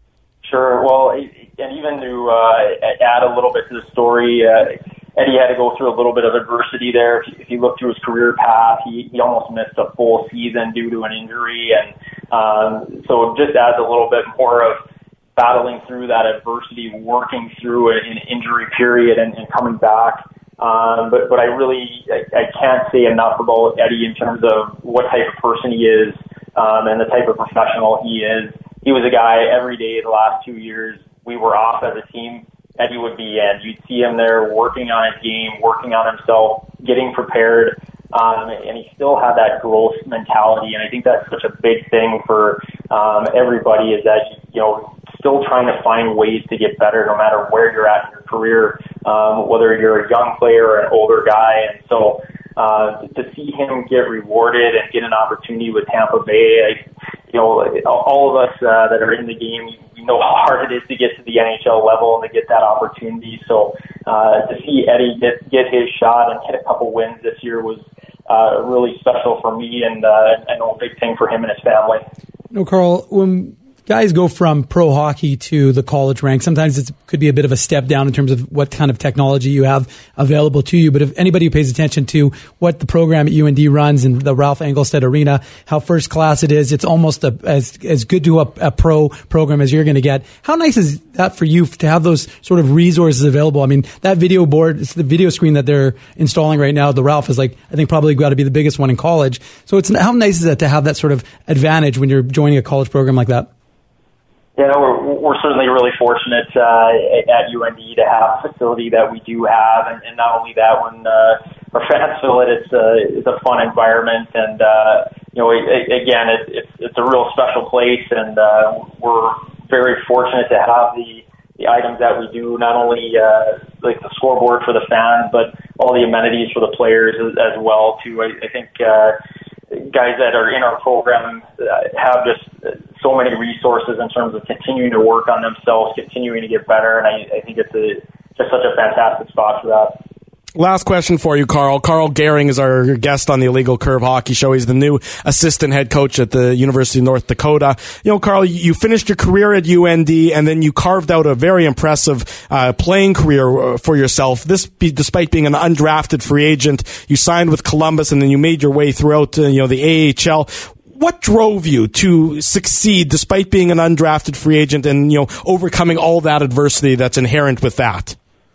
S7: Sure. Well, and even to uh, add a little bit to the story, uh, Eddie had to go through a little bit of adversity there. If you, if you look through his career path, he, he almost missed a full season due to an injury. And um, so just adds a little bit more of battling through that adversity, working through an injury period and, and coming back. Um, but, but I really, I, I can't say enough about Eddie in terms of what type of person he is um, and the type of professional he is. He was a guy every day the last two years we were off as a team. Eddie would be in. You'd see him there working on his game, working on himself, getting prepared, um, and he still had that growth mentality. And I think that's such a big thing for um, everybody is that, you know, still trying to find ways to get better no matter where you're at in your career, um, whether you're a young player or an older guy. And so uh, to see him get rewarded and get an opportunity with Tampa Bay, I, you know, all of us uh, that are in the game, we know how hard it is to get to the N H L level and to get that opportunity. So uh, to see Eddie get, get his shot and get a couple wins this year was uh, really special for me, and uh, I know a big thing for him and his family.
S5: No, Carl, when guys go from pro hockey to the college rank, sometimes it could be a bit of a step down in terms of what kind of technology you have available to you. But if anybody who pays attention to what the program at U N D runs in the Ralph Engelstad Arena, how first class it is, it's almost a, as as good to a, a pro program as you're going to get. How nice is that for you to have those sort of resources available? I mean, that video board, it's the video screen that they're installing right now. The Ralph is like, I think probably got to be the biggest one in college. So it's how nice is that to have that sort of advantage when you're joining a college program like that?
S7: Yeah, we're, we're certainly really fortunate uh, at U N D to have a facility that we do have, and, and not only that, when uh, our fans feel it, it's a, it's a fun environment, and uh, you know, it, again, it, it's it's a real special place, and uh, we're very fortunate to have the the items that we do, not only uh, like the scoreboard for the fans, but all the amenities for the players as, as well. Too, I, I think. Uh, guys that are in our program have just so many resources in terms of continuing to work on themselves, continuing to get better, and I, I think it's a, just such a fantastic spot for that.
S2: Last question for you, Carl. Carl Gehring is our guest on the Illegal Curve Hockey Show. He's the new assistant head coach at the University of North Dakota. You know, Carl, you finished your career at U N D, and then you carved out a very impressive uh, playing career for yourself. This, be, despite being an undrafted free agent, you signed with Columbus, and then you made your way throughout, uh, you know, the A H L. What drove you to succeed despite being an undrafted free agent and, you know, overcoming all that adversity that's inherent with that?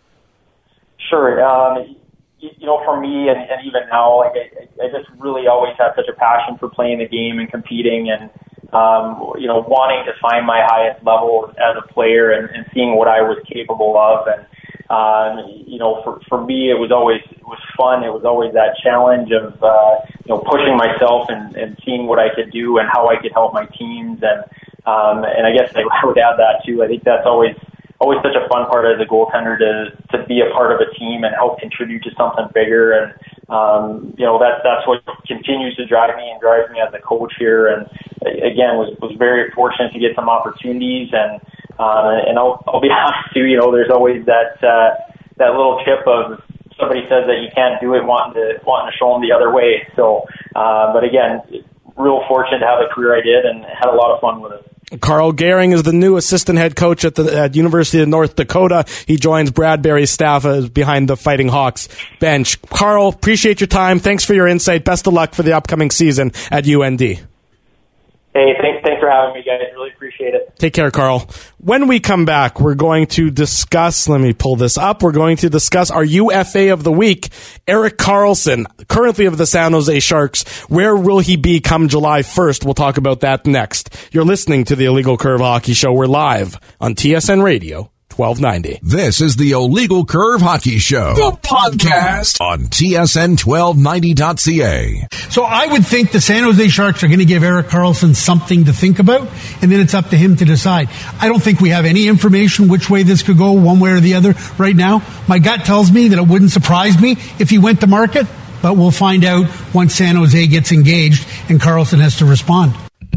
S7: Sure. Um, you, you know, for me, and, and even now, like I, I just really always had such a passion for playing the game and competing, and um, you know, wanting to find my highest level as a player and, and seeing what I was capable of. And um, you know, for for me, it was always it was fun. It was always that challenge of uh, you know, pushing myself and, and seeing what I could do and how I could help my teams. And um, and I guess I would add that too. I think that's always. always such a fun part as a goaltender to to be a part of a team and help contribute to something bigger. And um, you know, that that's what continues to drive me and drives me as a coach here. And again, was was very fortunate to get some opportunities. And uh, and I'll I'll be honest too. You know, there's always that uh, that little chip of somebody says that you can't do it, wanting to wanting to show them the other way. So, uh, but again, real fortunate to have the career I did and had a lot of fun with it.
S2: Carl Gehring is the new assistant head coach at the at University of North Dakota. He joins Bradbury's staff uh, behind the Fighting Hawks bench. Carl, appreciate your time. Thanks for your insight. Best of luck for the upcoming season at U N D.
S7: Hey, thanks, thanks for having me, guys. Really appreciate it.
S2: Take care, Carl. When we come back, we're going to discuss, let me pull this up, we're going to discuss our U F A of the week, Erik Karlsson, currently of the San Jose Sharks. Where will he be come July first? We'll talk about that next. You're listening to the Illegal Curve Hockey Show. We're live on T S N Radio. twelve ninety.
S1: This is the Illegal Curve Hockey Show, the podcast on T S N twelve ninety dot C A.
S8: So I would think the San Jose Sharks are going to give Erik Karlsson something to think about, and then it's up to him to decide. I don't think we have any information which way this could go, one way or the other right now. My gut tells me that it wouldn't surprise me if he went to market, but we'll find out once San Jose gets engaged and Karlsson has to respond.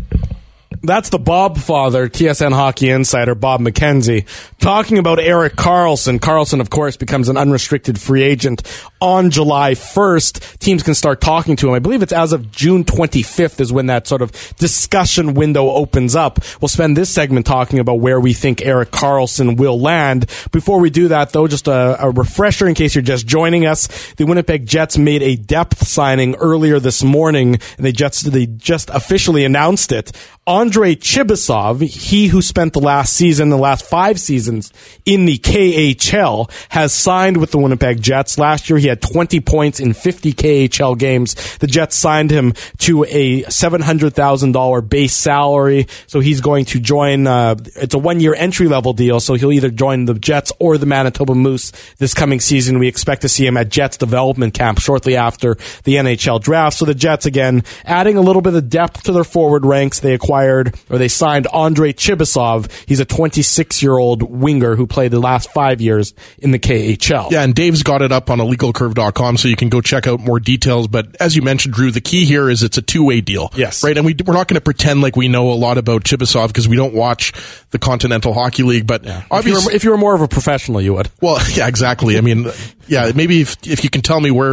S2: That's the Bob Father, T S N Hockey Insider, Bob McKenzie, talking about Erik Karlsson. Karlsson, of course, becomes an unrestricted free agent on July first. Teams can start talking to him. I believe it's as of June twenty-fifth is when that sort of discussion window opens up. We'll spend this segment talking about where we think Erik Karlsson will land. Before we do that, though, just a, a refresher in case you're just joining us. The Winnipeg Jets made a depth signing earlier this morning, and they just, they just officially announced it. Andrei Chibisov, he who spent the last season, the last five seasons in the K H L, has signed with the Winnipeg Jets. Last year he had twenty points in fifty K H L games. The Jets signed him to a seven hundred thousand dollars base salary, so he's going to join, uh, it's a one-year entry-level deal, so he'll either join the Jets or the Manitoba Moose this coming season. We expect to see him at Jets development camp shortly after the N H L draft. So the Jets, again, adding a little bit of depth to their forward ranks. They acquired or they signed Andrei Chibisov. He's a twenty-six-year-old winger who played the last five years in the K H L.
S4: Yeah, and Dave's got it up on illegal curve dot com, so you can go check out more details. But as you mentioned, Drew, the key here is it's a two-way deal.
S2: Yes.
S4: Right? And we, we're not going to pretend like we know a lot about Chibisov because we don't watch the Continental Hockey League. But
S2: yeah.
S4: obviously,
S2: if you, were, if you were more of a professional, you would.
S4: Well, yeah, exactly. I mean, yeah, maybe if if you can tell me where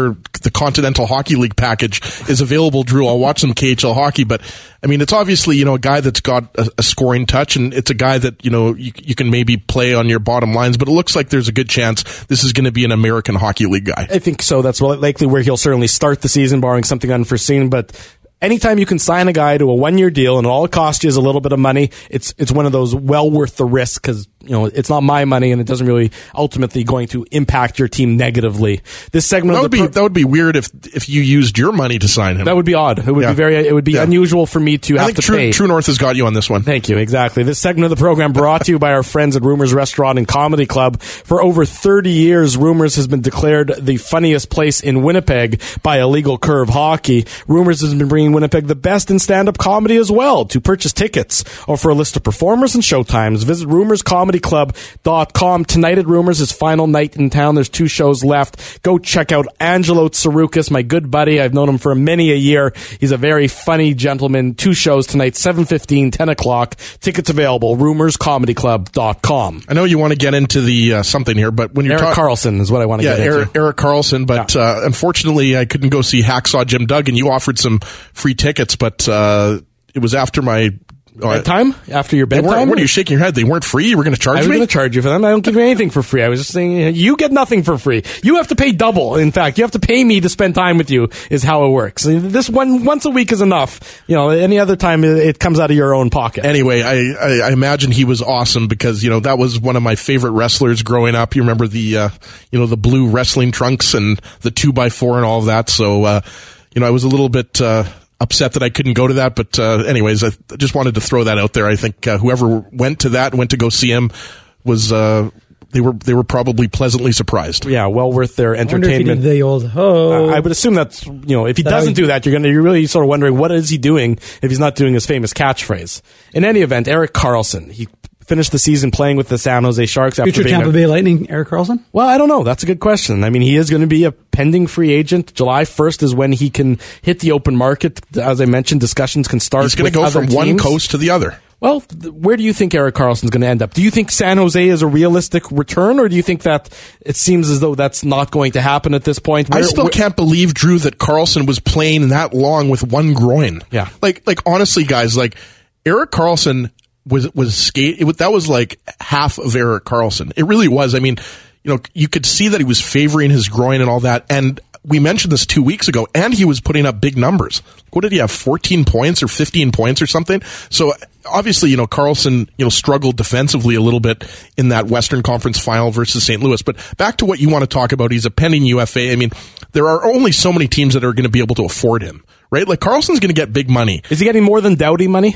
S4: the Continental Hockey League package is available, Drew, I'll watch some K H L hockey. But I mean, it's obviously, you know, a guy that's got a, a scoring touch, and it's a guy that, you know, you, you can maybe play on your bottom lines, but it looks like there's a good chance this is going to be an American Hockey League guy.
S2: I think so. That's likely where he'll certainly start the season, barring something unforeseen. But anytime you can sign a guy to a one-year deal and all it costs you is a little bit of money, it's it's one of those well worth the risk, because, you know, it's not my money and it doesn't really ultimately going to impact your team negatively. This segment
S4: that
S2: of
S4: would
S2: the
S4: be
S2: pro-
S4: that would be weird if if you used your money to sign him.
S2: That would be odd. It would
S4: Yeah.
S2: be very. It would be
S4: Yeah.
S2: unusual for me to
S4: I
S2: have
S4: think
S2: to
S4: True,
S2: pay.
S4: True North has got you on this one.
S2: Thank you. Exactly. This segment of the program brought to you by our friends at Rumors Restaurant and Comedy Club. For over thirty years, Rumors has been declared the funniest place in Winnipeg by Illegal Curve Hockey. Rumors has been bringing Winnipeg the best in stand-up comedy as well. To purchase tickets or for a list of performers and showtimes, visit rumors comedy club dot com. Tonight at Rumors is final night in town. There's two shows left. Go check out Angelo Tsaroukas, my good buddy. I've known him for many a year. He's a very funny gentleman. Two shows tonight, seven fifteen, ten o'clock. Tickets available, rumors comedy club dot com.
S4: I know you want to get into the uh, something here, but when you're
S2: Eric
S4: talking,
S2: Carlson is what I want to
S4: yeah,
S2: get
S4: Eric,
S2: into.
S4: Eric Carlson, but
S2: Yeah.
S4: uh, unfortunately, I couldn't go see Hacksaw Jim Duggan. You offered some free tickets, but uh, it was after my uh,
S2: Bedtime? After your
S4: They weren't-
S2: bedtime?
S4: what are you shaking your head? They weren't free? You were going to charge
S2: I was
S4: me?
S2: going to charge you for them. I don't give you anything for free. I was just saying, you get nothing for free. You have to pay double. In fact, you have to pay me to spend time with you is how it works. This one, once a week is enough. You know, any other time it comes out of your own pocket.
S4: Anyway, I, I, I imagine he was awesome because, you know, that was one of my favorite wrestlers growing up. You remember the, uh, you know, the blue wrestling trunks and the two by four and all of that. So, uh, you know, I was a little bit, uh, upset that I couldn't go to that, but uh, anyways, I just wanted to throw that out there. I think uh, whoever went to that, went to go see him, was uh, they were they were probably pleasantly surprised.
S2: Yeah, well worth their
S5: I wonder if he
S2: entertainment.
S5: did the old ho.
S2: I would assume that's, you know, if he
S5: That
S2: doesn't
S5: would-
S2: do that, you're gonna you're really sort of wondering what is he doing if he's not doing his famous catchphrase. In any event, Eric Carlson, he finished the season playing with the San Jose Sharks after
S5: Future
S2: being
S5: Tampa
S2: a-
S5: Bay Lightning, Eric Carlson?
S2: Well, I don't know. That's a good question. I mean, he is going to be a pending free agent. July first is when he can hit the open market. As I mentioned, discussions can start.
S4: He's going
S2: with
S4: to go
S2: other
S4: from one
S2: teams.
S4: coast to the other.
S2: Well, th- where do you think Eric Carlson's going to end up? Do you think San Jose is a realistic return, or do you think that it seems as though that's not going to happen at this point? Where,
S4: I still
S2: where-
S4: can't believe, Drew, that Carlson was playing that long with one groin.
S2: Yeah.
S4: Like, like honestly, guys, like Eric Carlson was was skate. It was, that was like half of Eric Carlson. It really was. I mean, you know, you could see that he was favoring his groin and all that. And we mentioned this two weeks ago, and he was putting up big numbers. What did he have? fourteen points or fifteen points or something? So obviously, you know, Carlson, you know, struggled defensively a little bit in that Western Conference final versus Saint Louis. But back to what you want to talk about, he's a pending U F A. I mean, there are only so many teams that are going to be able to afford him, right? Like Carlson's going to get big money.
S2: is he getting more than Doughty money?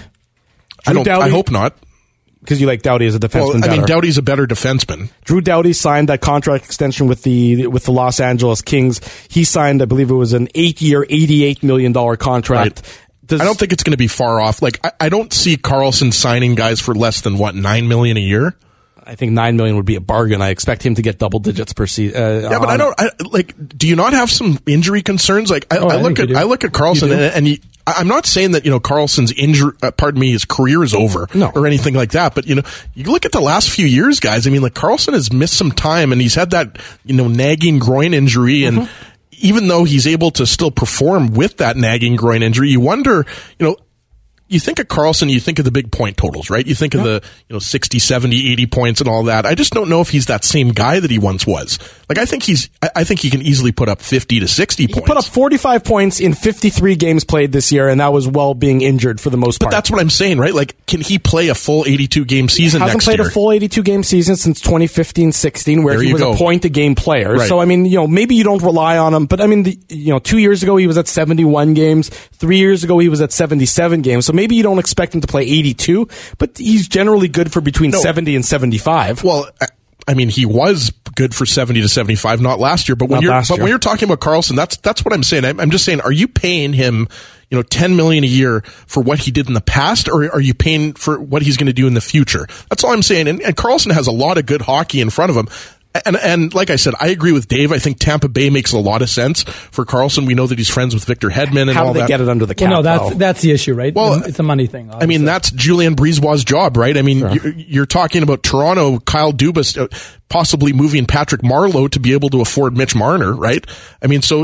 S4: I
S2: Drew
S4: don't. I
S2: Doughty-
S4: hope not.
S2: Because you like Doughty as a defenseman.
S4: Well, I mean,
S2: better.
S4: Doughty's a better defenseman.
S2: Drew Doughty signed that contract extension with the with the Los Angeles Kings. He signed, I believe it was an eight-year, eighty-eight million dollars contract.
S4: Right.
S2: Does,
S4: I don't think it's going to be far off. Like, I, I don't see Carlson signing guys for less than what nine million a year.
S2: I think nine million would be a bargain. I expect him to get double digits per season. Uh,
S4: Yeah, but I don't. I, like, do you not have some injury concerns? Like, I,
S5: Oh,
S4: I
S5: I
S4: look
S5: think
S4: at
S5: you do.
S4: I look at Carlson,
S5: You do.
S4: and, and he, I- I'm not saying that you know Carlson's injury. Uh, pardon me, his career is over,
S2: No.
S4: or anything like that. But you know, you look at the last few years, guys. I mean, like Carlson has missed some time, and he's had that you know nagging groin injury, and
S2: Mm-hmm.
S4: even though he's able to still perform with that nagging groin injury, you wonder, you know. You think of Carlson, you think of the big point totals, right? You think of the, you know, sixty, seventy, eighty points and all that. I just don't know if he's that same guy that he once was. Like, I think he's, I I think he can easily put up fifty to sixty
S2: He
S4: points.
S2: put up forty-five points in fifty-three games played this year, and that was while being injured for the most
S4: but
S2: part.
S4: that's what I'm saying, right? Like, can he play a full eighty-two game season
S2: Hasn't
S4: next
S2: played
S4: year?
S2: a full eighty-two game season since twenty fifteen sixteen, where
S4: There
S2: he
S4: you
S2: was
S4: go.
S2: a point a game player.
S4: Right.
S2: So I mean, you know, maybe you don't rely on him, but I mean, the, you know, two years ago he was at seventy-one games. Three years ago he was at seventy-seven games. So maybe you don't expect him to play eighty-two, but he's generally good for between
S4: No.
S2: seventy and seventy-five.
S4: Well, I- I mean, he was good for seventy to seventy-five, not last year. But when
S2: Not
S4: you're,
S2: last
S4: but
S2: year.
S4: when you're talking about Carlson, that's that's what I'm saying. I'm, I'm just saying, are you paying him, you know, ten million a year for what he did in the past, or are you paying for what he's going to do in the future? That's all I'm saying. And, and Carlson has a lot of good hockey in front of him. And, and like I said, I agree with Dave. I think Tampa Bay makes a lot of sense for Carlson. We know that he's friends with Victor Hedman and
S2: How
S4: all
S2: do they
S4: that.
S2: get it under the cap?
S5: Well, no, that's
S2: though?
S5: that's the issue, right?
S4: Well,
S5: it's a money thing.
S4: I mean,
S5: obviously.
S4: that's Julien Brisebois' job, right? I mean, you're, you're talking about Toronto, Kyle Dubas, uh, possibly moving Patrick Marleau to be able to afford Mitch Marner, right? I mean, so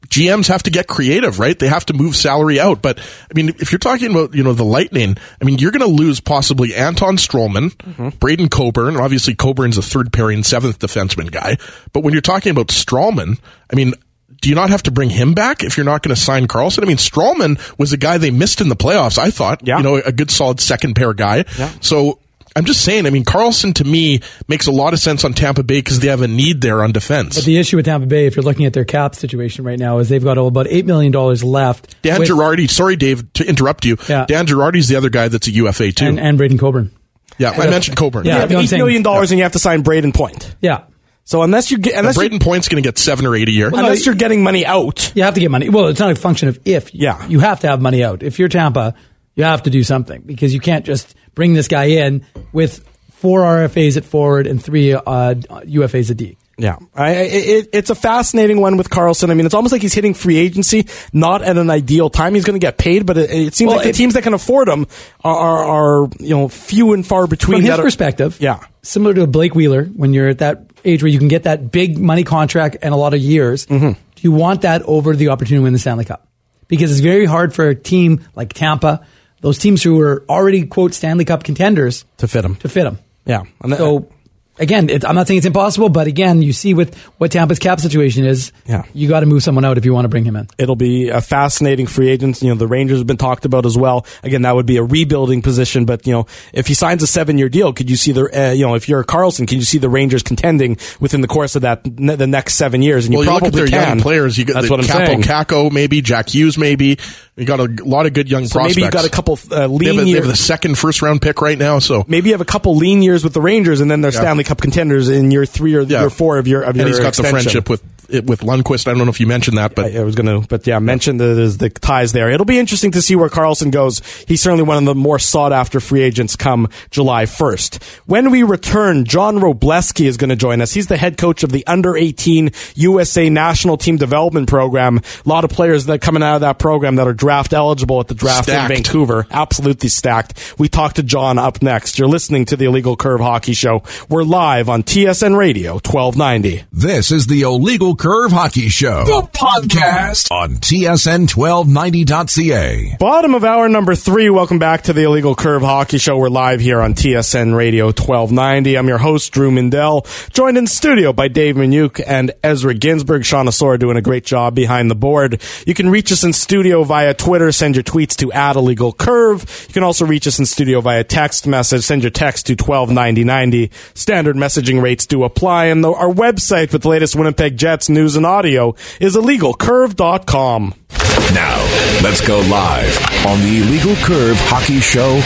S4: G Ms have to get creative, right? They have to move salary out. But, I mean, if you're talking about, you know, the Lightning, I mean, you're going to lose possibly Anton Strowman, mm-hmm. Braden Coburn. Obviously, Coburn's a third pairing, seventh defenseman guy. But when you're talking about Strowman, I mean, do you not have to bring him back if you're not going to sign Karlsson? I mean, Strowman was a guy they missed in the playoffs, I thought. Yeah. You know, a good, solid second pair guy. Yeah. So, I'm just saying, I mean, Karlsson to me makes a lot of sense on Tampa Bay because they have a need there on defense.
S5: But the issue with Tampa Bay, if you're looking at their cap situation right now, is they've got about eight million dollars left.
S4: Dan with, Girardi, sorry, Dave, to interrupt you. Yeah. Dan Girardi's the other guy that's a U F A too.
S5: And, and Braden Coburn.
S4: Yeah, I mentioned Coburn.
S2: Yeah, you have eight million dollars yeah. and you have to sign Braden Point.
S5: Yeah.
S2: So unless you get, unless
S4: Braden Point's going to get seven or eight a year.
S2: Well, unless you're getting money out.
S5: You have to get money. Well, it's not a function of if. Yeah. You have to have money out. If you're Tampa, you have to do something because you can't just bring this guy in with four R F As at forward and three uh, U F As at D.
S2: Yeah, I, it, it's a fascinating one with Karlsson. I mean, it's almost like he's hitting free agency, not at an ideal time. He's going to get paid, but it, it seems well, like the it, teams that can afford him are, are, are, you know, few and far between.
S5: From his
S2: that
S5: perspective,
S2: are, yeah,
S5: similar to a Blake Wheeler, when you're at that age where you can get that big money contract and a lot of years, mm-hmm. do you want that over the opportunity to win the Stanley Cup? Because it's very hard for a team like Tampa, those teams who are already, quote, Stanley Cup contenders,
S2: to fit them.
S5: To fit them.
S2: Yeah.
S5: So, again, it, I'm not saying it's impossible, but again, you see with what Tampa's cap situation is, yeah. you got to move someone out if you want to bring him in.
S2: It'll be a fascinating free agent. You know, the Rangers have been talked about as well. Again, that would be a rebuilding position, but, you know, if he signs a seven-year deal, could you see the, uh, you know, if you're Karlsson, can you see the Rangers contending within the course of that, ne- the next seven years? And you
S4: well,
S2: probably
S4: you look at their
S2: can.
S4: young players. You got
S2: That's
S4: the
S2: what I'm
S4: Capo
S2: saying.
S4: Caco, maybe, Jack Hughes, maybe. You got a lot of good young
S2: so
S4: prospects.
S2: Maybe you got a couple uh, lean
S4: they have, a,
S2: years.
S4: They have the second first-round pick right now, so.
S2: Maybe you have a couple lean years with the Rangers, and then they're yeah. Stanley Cup contenders in year three or yeah. year four of your of your
S4: And he's got
S2: extension.
S4: the friendship with with Lundqvist. I don't know if you mentioned that, but
S2: I, I was going to, but yeah, mention the, the the ties there. It'll be interesting to see where Karlsson goes. He's certainly one of the more sought after free agents come July first. When we return, John Robleski is going to join us. He's the head coach of the under eighteen U S A National Team Development Program. A lot of players that are coming out of that program that are draft eligible at the draft
S4: stacked.
S2: in Vancouver. Absolutely stacked. We talk to John up next. You're listening to the Illegal Curve Hockey Show. We're live on T S N Radio twelve ninety.
S1: This is the Illegal Curve Hockey Show, the podcast on T S N twelve ninety dot C A.
S2: Bottom of hour number three. Welcome back to the Illegal Curve Hockey Show. We're live here on T S N Radio twelve ninety. I'm your host, Drew Mindell, joined in studio by Dave Minuk and Ezra Ginsburg. Sean Asora doing a great job behind the board. You can reach us in studio via Twitter. Send your tweets to at Illegal Curve. You can also reach us in studio via text message. Send your text to twelve ninety ninety. Standard messaging rates do apply. And the, our website with the latest Winnipeg Jets news and audio is illegal curve dot com.
S1: Now, let's go live on the Illegal Curve Hockey Show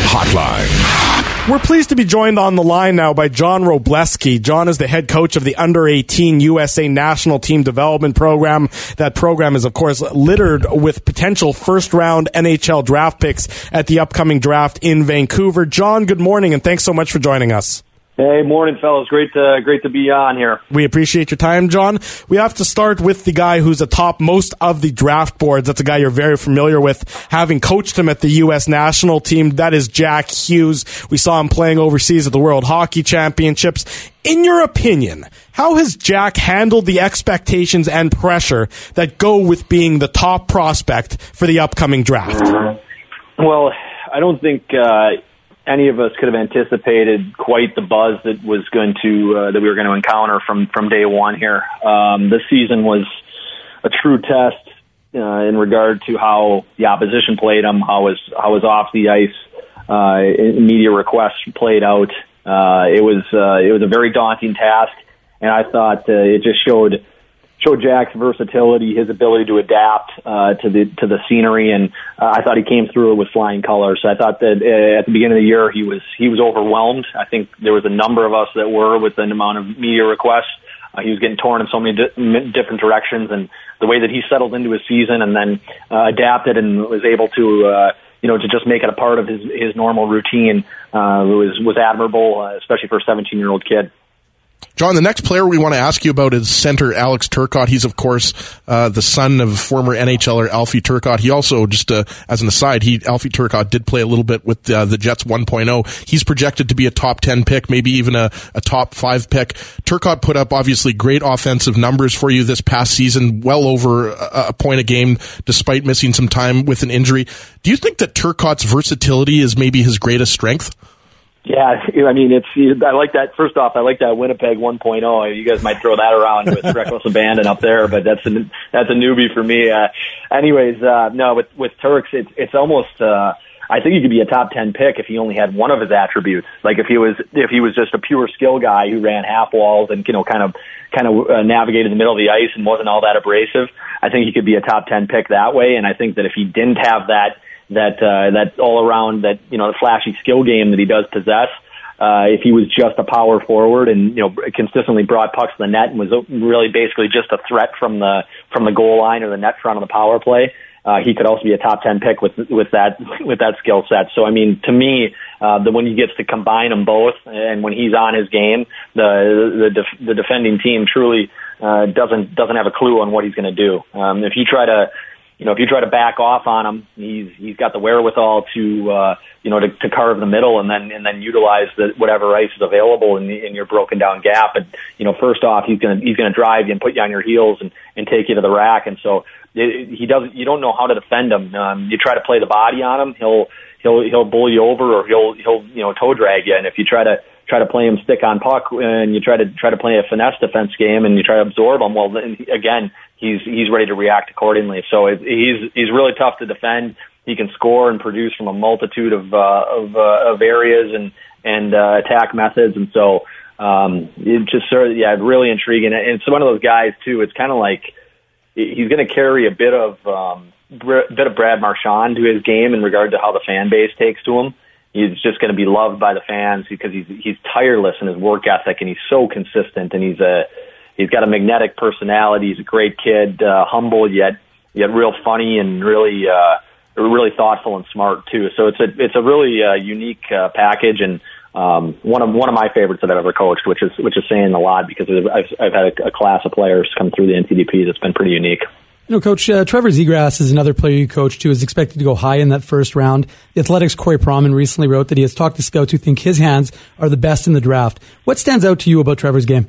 S1: hotline.
S2: We're pleased to be joined on the line now by John Robleski. John is the head coach of the under eighteen U S A National Team Development Program. That program is, of course, littered with potential first-round N H L draft picks at the upcoming draft in Vancouver. John, good morning, and thanks so much for joining us.
S9: Hey, morning, fellas. Great to, great to be on here.
S2: We appreciate your time, John. We have to start with the guy who's atop most of the draft boards. That's a guy you're very familiar with, having coached him at the U S national team. That is Jack Hughes. We saw him playing overseas at the World Hockey Championships. In your opinion, how has Jack handled the expectations and pressure that go with being the top prospect for the upcoming draft?
S9: Well, I don't think uh, any of us could have anticipated quite the buzz that was going to uh, that we were going to encounter from from day one here. Um, this season was a true test uh, in regard to how the opposition played him, how was how was off the ice uh, media requests played out. Uh, it was uh, it was a very daunting task, and I thought uh, it just showed. showed Jack's versatility, his ability to adapt uh, to the to the scenery, and uh, I thought he came through it with flying colors. I thought that uh, at the beginning of the year he was he was overwhelmed. I think there was a number of us that were with an amount of media requests. Uh, he was getting torn in so many di- different directions, and the way that he settled into his season and then uh, adapted and was able to uh, you know to just make it a part of his his normal routine uh, was was admirable, uh, especially for a seventeen year old kid.
S4: John, the next player we want to ask you about is center Alex Turcotte. He's, of course, uh, the son of former NHLer Alfie Turcotte. He also, just uh, as an aside, he Alfie Turcotte did play a little bit with uh, the Jets one point oh. He's projected to be a top ten pick, maybe even a, a top five pick. Turcotte put up, obviously, great offensive numbers for you this past season, well over a, a point a game, despite missing some time with an injury. Do you think that Turcotte's versatility is maybe his greatest strength?
S9: Yeah, I mean, it's. I like that. First off, I like that Winnipeg one point oh. You guys might throw that around with Reckless Abandon up there, but that's a that's a newbie for me. Uh, anyways, uh, no, with with Turks, it's it's almost. Uh, I think he could be a top ten pick if he only had one of his attributes. Like if he was if he was just a pure skill guy who ran half walls and you know kind of kind of uh, navigated the middle of the ice and wasn't all that abrasive. I think he could be a top ten pick that way. And I think that if he didn't have that. that uh, that all around that you know the flashy skill game that he does possess. Uh, if he was just a power forward and you know consistently brought pucks to the net and was really basically just a threat from the from the goal line or the net front of the power play, uh, he could also be a top ten pick with with that with that skill set. So I mean, to me, uh, the when he gets to combine them both and when he's on his game, the the def- the defending team truly uh, doesn't doesn't have a clue on what he's going to do. Um, if you try to You know, if you try to back off on him, he's he's got the wherewithal to uh, you know to, to carve the middle and then and then utilize the, whatever ice is available in, the, in your broken down gap. And you know, first off, he's gonna he's gonna drive you and put you on your heels and, and take you to the rack. And so it, he doesn't. You don't know how to defend him. Um, you try to play the body on him, he'll he'll he'll bull you over or he'll he'll you know toe drag you. And if you try to try to play him stick on puck and you try to try to play a finesse defense game and you try to absorb him, well, then again, he's he's ready to react accordingly. So it, he's he's really tough to defend. He can score and produce from a multitude of uh, of, uh, of areas and and uh, attack methods. And so um, it just sort of yeah, really intriguing. And it's one of those guys too. It's kind of like he's going to carry a bit of um, bit of Brad Marchand to his game in regard to how the fan base takes to him. He's just going to be loved by the fans because he's he's tireless in his work ethic and he's so consistent and he's a he's got a magnetic personality. He's a great kid, uh, humble yet yet real funny and really uh, really thoughtful and smart too. So it's a it's a really uh, unique uh, package and um, one of one of my favorites that I've ever coached, which is which is saying a lot because I've I've had a, a class of players come through the N T D P that's been pretty unique.
S5: You know, Coach, uh, Trevor Zegras is another player you coached who is expected to go high in that first round. The Athletics' Corey Proman recently wrote that he has talked to scouts who think his hands are the best in the draft. What stands out to you about Trevor's game?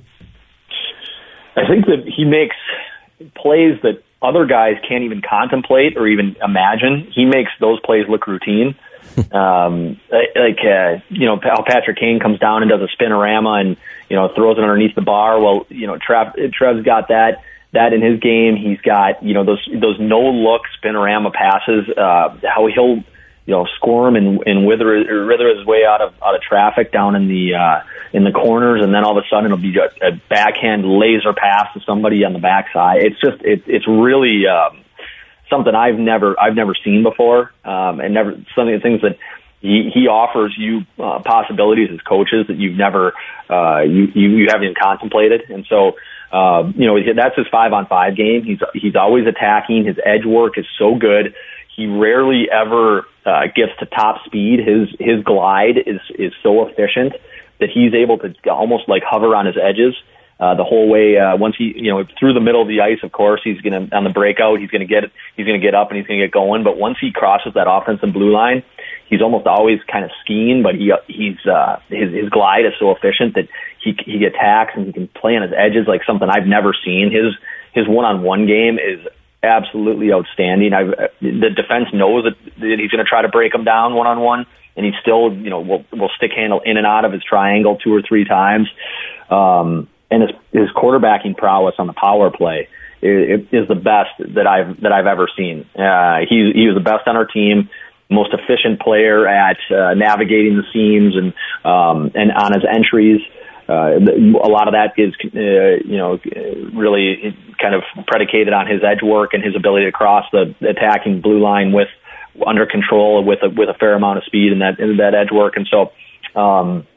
S9: I think that he makes plays that other guys can't even contemplate or even imagine. He makes those plays look routine. um, like, uh, you know, how Patrick Kane comes down and does a spinorama and, you know, throws it underneath the bar. Well, you know, Trev, Trev's got that. That in his game, he's got, you know, those those no-look spinorama passes, uh, how he'll, you know, squirm and, and wither, wither his way out of out of traffic down in the uh, in the corners, and then all of a sudden it'll be a, a backhand laser pass to somebody on the backside. It's just it, it's really um, something I've never I've never seen before, um, and never some of the things that he, he offers you uh, possibilities as coaches that you've never uh, you, you you haven't even contemplated, and so. Uh, you know, that's his five-on-five game. He's he's always attacking. His edge work is so good. He rarely ever uh, gets to top speed. His his glide is is so efficient that he's able to almost like hover on his edges uh, the whole way. Uh, once he, you know, through the middle of the ice, of course, he's gonna on the breakout. He's gonna get he's gonna get up and he's gonna get going. But once he crosses that offensive blue line, he's almost always kind of skiing. But he he's uh, his his glide is so efficient that he he attacks and he can play on his edges like something I've never seen. His his one-on-one game is absolutely outstanding. I've, the defense knows that, that he's going to try to break him down one-on-one, and he still, you know, will will stick handle in and out of his triangle two or three times. Um, and his his quarterbacking prowess on the power play is, is the best that I've that I've ever seen. Uh, he he was the best on our team. Most efficient player at uh, navigating the seams and um, and on his entries. Uh, a lot of that is, uh, you know, really kind of predicated on his edge work and his ability to cross the attacking blue line with under control with a, with a fair amount of speed and that and that edge work. And so, um,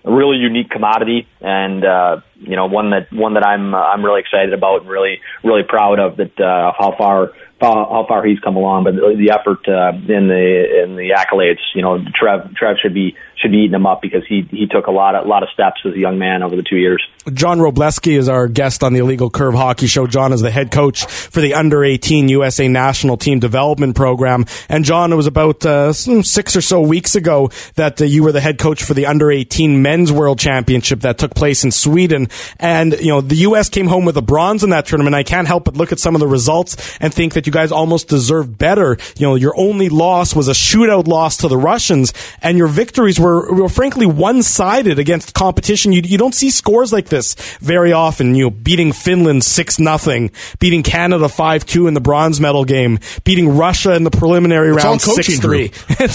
S9: a really unique commodity, and uh, you know, one that one that I'm uh, I'm really excited about and really really proud of that uh, how far how far he's come along. But the effort uh, in the in the accolades, you know, Trev Trev should be should be eating him up because he he took a lot of a lot of steps as a young man over the two years.
S2: John Robleski is our guest on the Illegal Curve Hockey Show. John is the head coach for the under eighteen U S A National Team Development Program. And John, it was about uh, six or so weeks ago that uh, you were the head coach for the under eighteen Men's World Championship that took place in Sweden. And, you know, the U S came home with a bronze in that tournament. I can't help but look at some of the results and think that you guys almost deserved better. You know, your only loss was a shootout loss to the Russians, and your victories were, were frankly one-sided against competition. You, you don't see scores like this very often. You know, beating Finland six nothing, beating Canada five two in the bronze medal game, beating Russia in the preliminary
S4: it's
S2: round six three.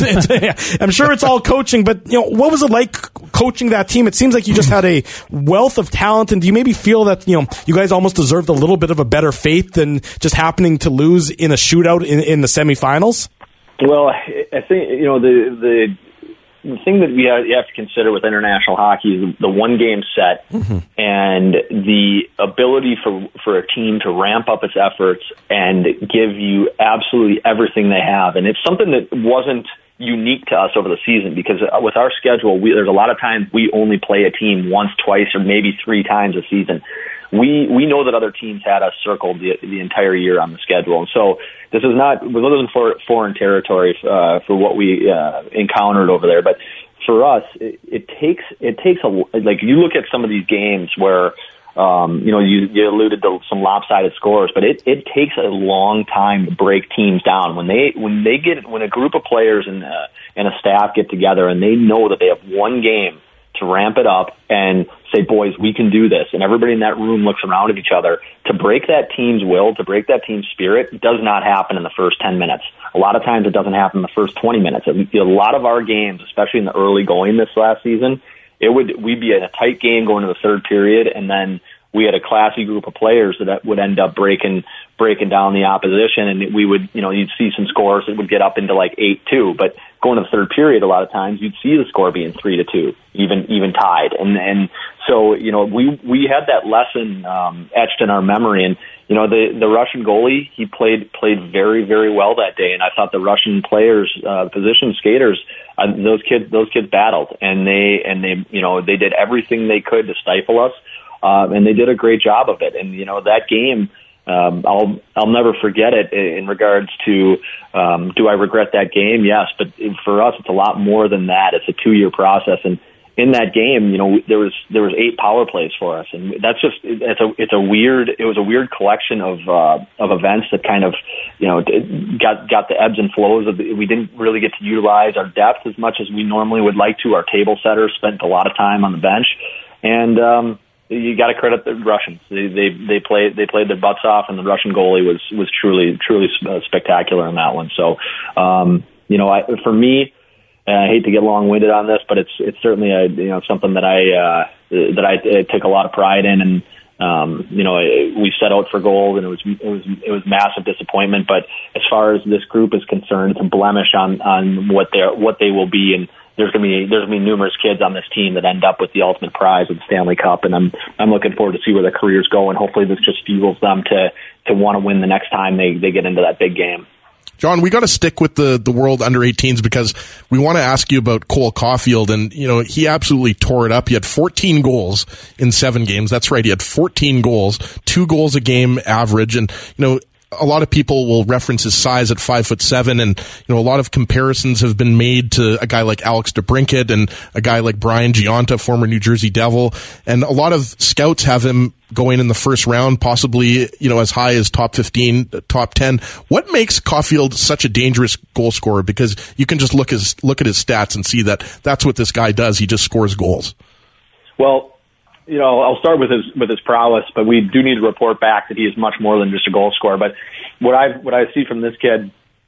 S2: I'm sure it's all coaching, but you know, what was it like coaching that team? It seems like you just had a wealth of talent, and do you maybe feel that, you know, you guys almost deserved a little bit of a better fate than just happening to lose in a shootout in, in the semifinals?
S9: Well, I think, you know, the the the thing that we have, you have to consider with international hockey is the one game set, mm-hmm. and the ability for for a team to ramp up its efforts and give you absolutely everything they have. And it's something that wasn't unique to us over the season, because with our schedule, we, there's a lot of times we only play a team once, twice, or maybe three times a season. We we know that other teams had us circled the, the entire year on the schedule, and so this is not this isn't for foreign territory uh, for what we uh, encountered over there. But for us, it, it takes it takes a like you look at some of these games where um, you know you, you alluded to some lopsided scores, but it, it takes a long time to break teams down when they when they get when a group of players and uh, and a staff get together and they know that they have one game to ramp it up and say, boys, we can do this. And everybody in that room looks around at each other. To break that team's will, to break that team's spirit, does not happen in the first ten minutes. A lot of times it doesn't happen in the first twenty minutes. A lot of our games, especially in the early going this last season, it would we'd be in a tight game going to the third period, and then we had a classy group of players that would end up breaking breaking down the opposition, and we would, you know, you'd see some scores that would get up into like eight two, but going to the third period, a lot of times you'd see the score being three to two, even even tied, and and so you know we we had that lesson um, etched in our memory, and you know the the Russian goalie, he played played very very well that day, and I thought the Russian players, uh, position skaters, uh, those kids those kids battled, and they and they you know they did everything they could to stifle us. Uh, and they did a great job of it. And, you know, that game, um, I'll I'll never forget it in regards to, um, do I regret that game? Yes. But for us, it's a lot more than that. It's a two-year process. And in that game, you know, there was there was eight power plays for us. And that's just, it's a it's a weird, it was a weird collection of uh, of events that kind of, you know, got, got the ebbs and flows of the, we didn't really get to utilize our depth as much as we normally would like to. Our table setters spent a lot of time on the bench. And, um, you got to credit the Russians. They they they played they played their butts off, and the Russian goalie was was truly truly spectacular in that one. So, um, you know, I, for me, I hate to get long winded on this, but it's it's certainly a you know something that I uh, that I, I take a lot of pride in, and um, you know we set out for gold, and it was it was it was massive disappointment. But as far as this group is concerned, it's a blemish on on what they what they will be, and there's gonna be there's gonna be numerous kids on this team that end up with the ultimate prize of the Stanley Cup, and I'm I'm looking forward to see where their careers go, and hopefully this just fuels them to to want to win the next time they they get into that big game.
S4: John, we got to stick with the, the World under eighteens because we want to ask you about Cole Caulfield, and you know he absolutely tore it up. He had fourteen goals in seven games. That's right, he had fourteen goals, two goals a game average, and you know. A lot of people will reference his size at five foot seven, and you know a lot of comparisons have been made to a guy like Alex DeBrincat and a guy like Brian Gionta, former New Jersey Devil, and a lot of scouts have him going in the first round, possibly you know as high as top fifteen, top ten. What makes Caulfield such a dangerous goal scorer? Because you can just look his look at his stats and see that that's what this guy does. He just scores goals.
S9: Well. You know, I'll start with his with his prowess, but we do need to report back that he is much more than just a goal scorer. But what I what I see from this kid,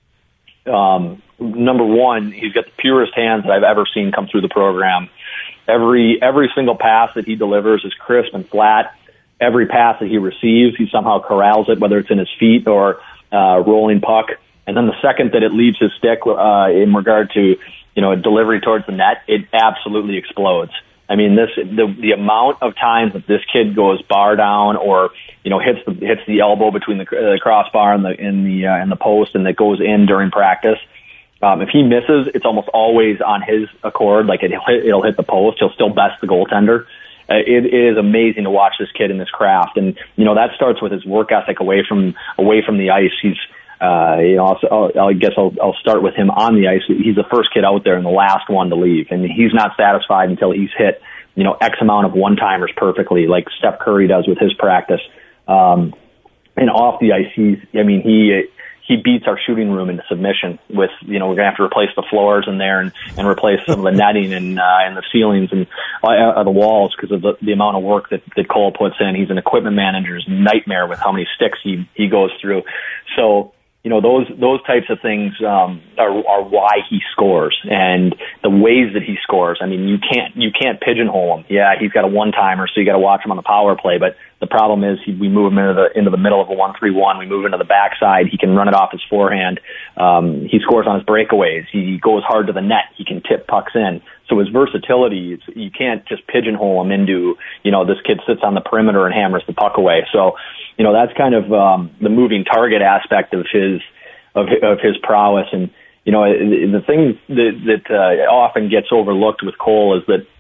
S9: um, number one, he's got the purest hands that I've ever seen come through the program. Every every single pass that he delivers is crisp and flat. Every pass that he receives, he somehow corrals it, whether it's in his feet or uh, rolling puck. And then the second that it leaves his stick, uh, in regard to you know a delivery towards the net, it absolutely explodes. I mean, this the the amount of times that this kid goes bar down or you know hits the hits the elbow between the, uh, crossbar and the in the uh, and the post, and that goes in during practice. Um, if he misses, it's almost always on his accord. Like it, it'll hit the post. He'll still best the goaltender. Uh, it, it is amazing to watch this kid in this craft, and you know that starts with his work ethic away from away from the ice. He's Uh, you know, I'll, I'll, I guess I'll, I'll start with him on the ice. He's the first kid out there and the last one to leave, and he's not satisfied until he's hit, you know, X amount of one-timers perfectly, like Steph Curry does with his practice. Um, and off the ice, he's, I mean, he he beats our shooting room into submission. With, you know, we're gonna have to replace the floors in there and, and replace some of the netting and uh, and the ceilings and uh, the walls because of the, the amount of work that, that Cole puts in. He's an equipment manager's nightmare with how many sticks he he goes through. So. You know, those those types of things um, are, are why he scores, and the ways that he scores. I mean, you can't you can't pigeonhole him. Yeah, he's got a one timer, so you got to watch him on the power play. But the problem is, he, we move him into the into the middle of a one three one. We move into the backside. He can run it off his forehand. Um, he scores on his breakaways. He goes hard to the net. He can tip pucks in. So his versatility, it's, you can't just pigeonhole him into, you know, this kid sits on the perimeter and hammers the puck away. So, you know, that's kind of um, the moving target aspect of his of of his prowess. And you know, the thing that that uh, often gets overlooked with Cole is that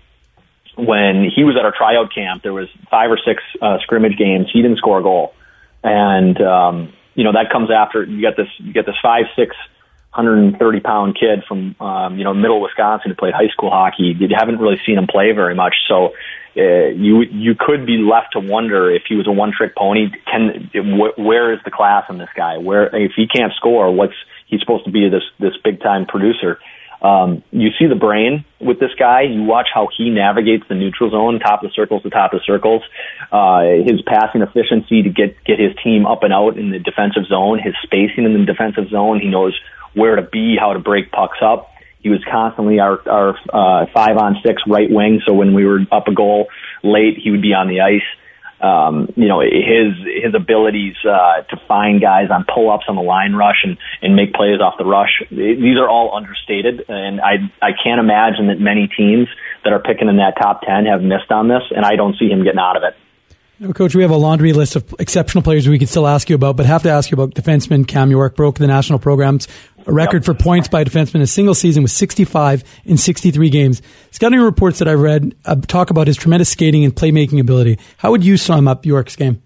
S9: when he was at our tryout camp, there was five or six uh, scrimmage games. He didn't score a goal, and um, you know that comes after you got this you get this five six. one hundred thirty pound kid from, um, you know, middle Wisconsin who played high school hockey. You haven't really seen him play very much. So, uh, you, you could be left to wonder if he was a one trick pony. Can, wh- where is the class in this guy? Where, if he can't score, what's, he's supposed to be this, this big time producer. Um, you see the brain with this guy. You watch how he navigates the neutral zone, top of the circles to top of the circles. Uh, his passing efficiency to get, get his team up and out in the defensive zone, his spacing in the defensive zone. He knows where to be, how to break pucks up. He was constantly our, our uh, five on six right wing, so when we were up a goal late, he would be on the ice. Um, you know, his his abilities uh, to find guys on pull-ups on the line rush and, and make plays off the rush, these are all understated, and I I can't imagine that many teams that are picking in that top ten have missed on this, and I don't see him getting out of it.
S5: You know, Coach, we have a laundry list of exceptional players we could still ask you about, but have to ask you about defenseman Cam York. Broke the national program's record yep. for points by a defenseman in a single season with sixty-five in sixty-three games. Scouting reports that I've read uh, talk about his tremendous skating and playmaking ability. How would you sum up York's game?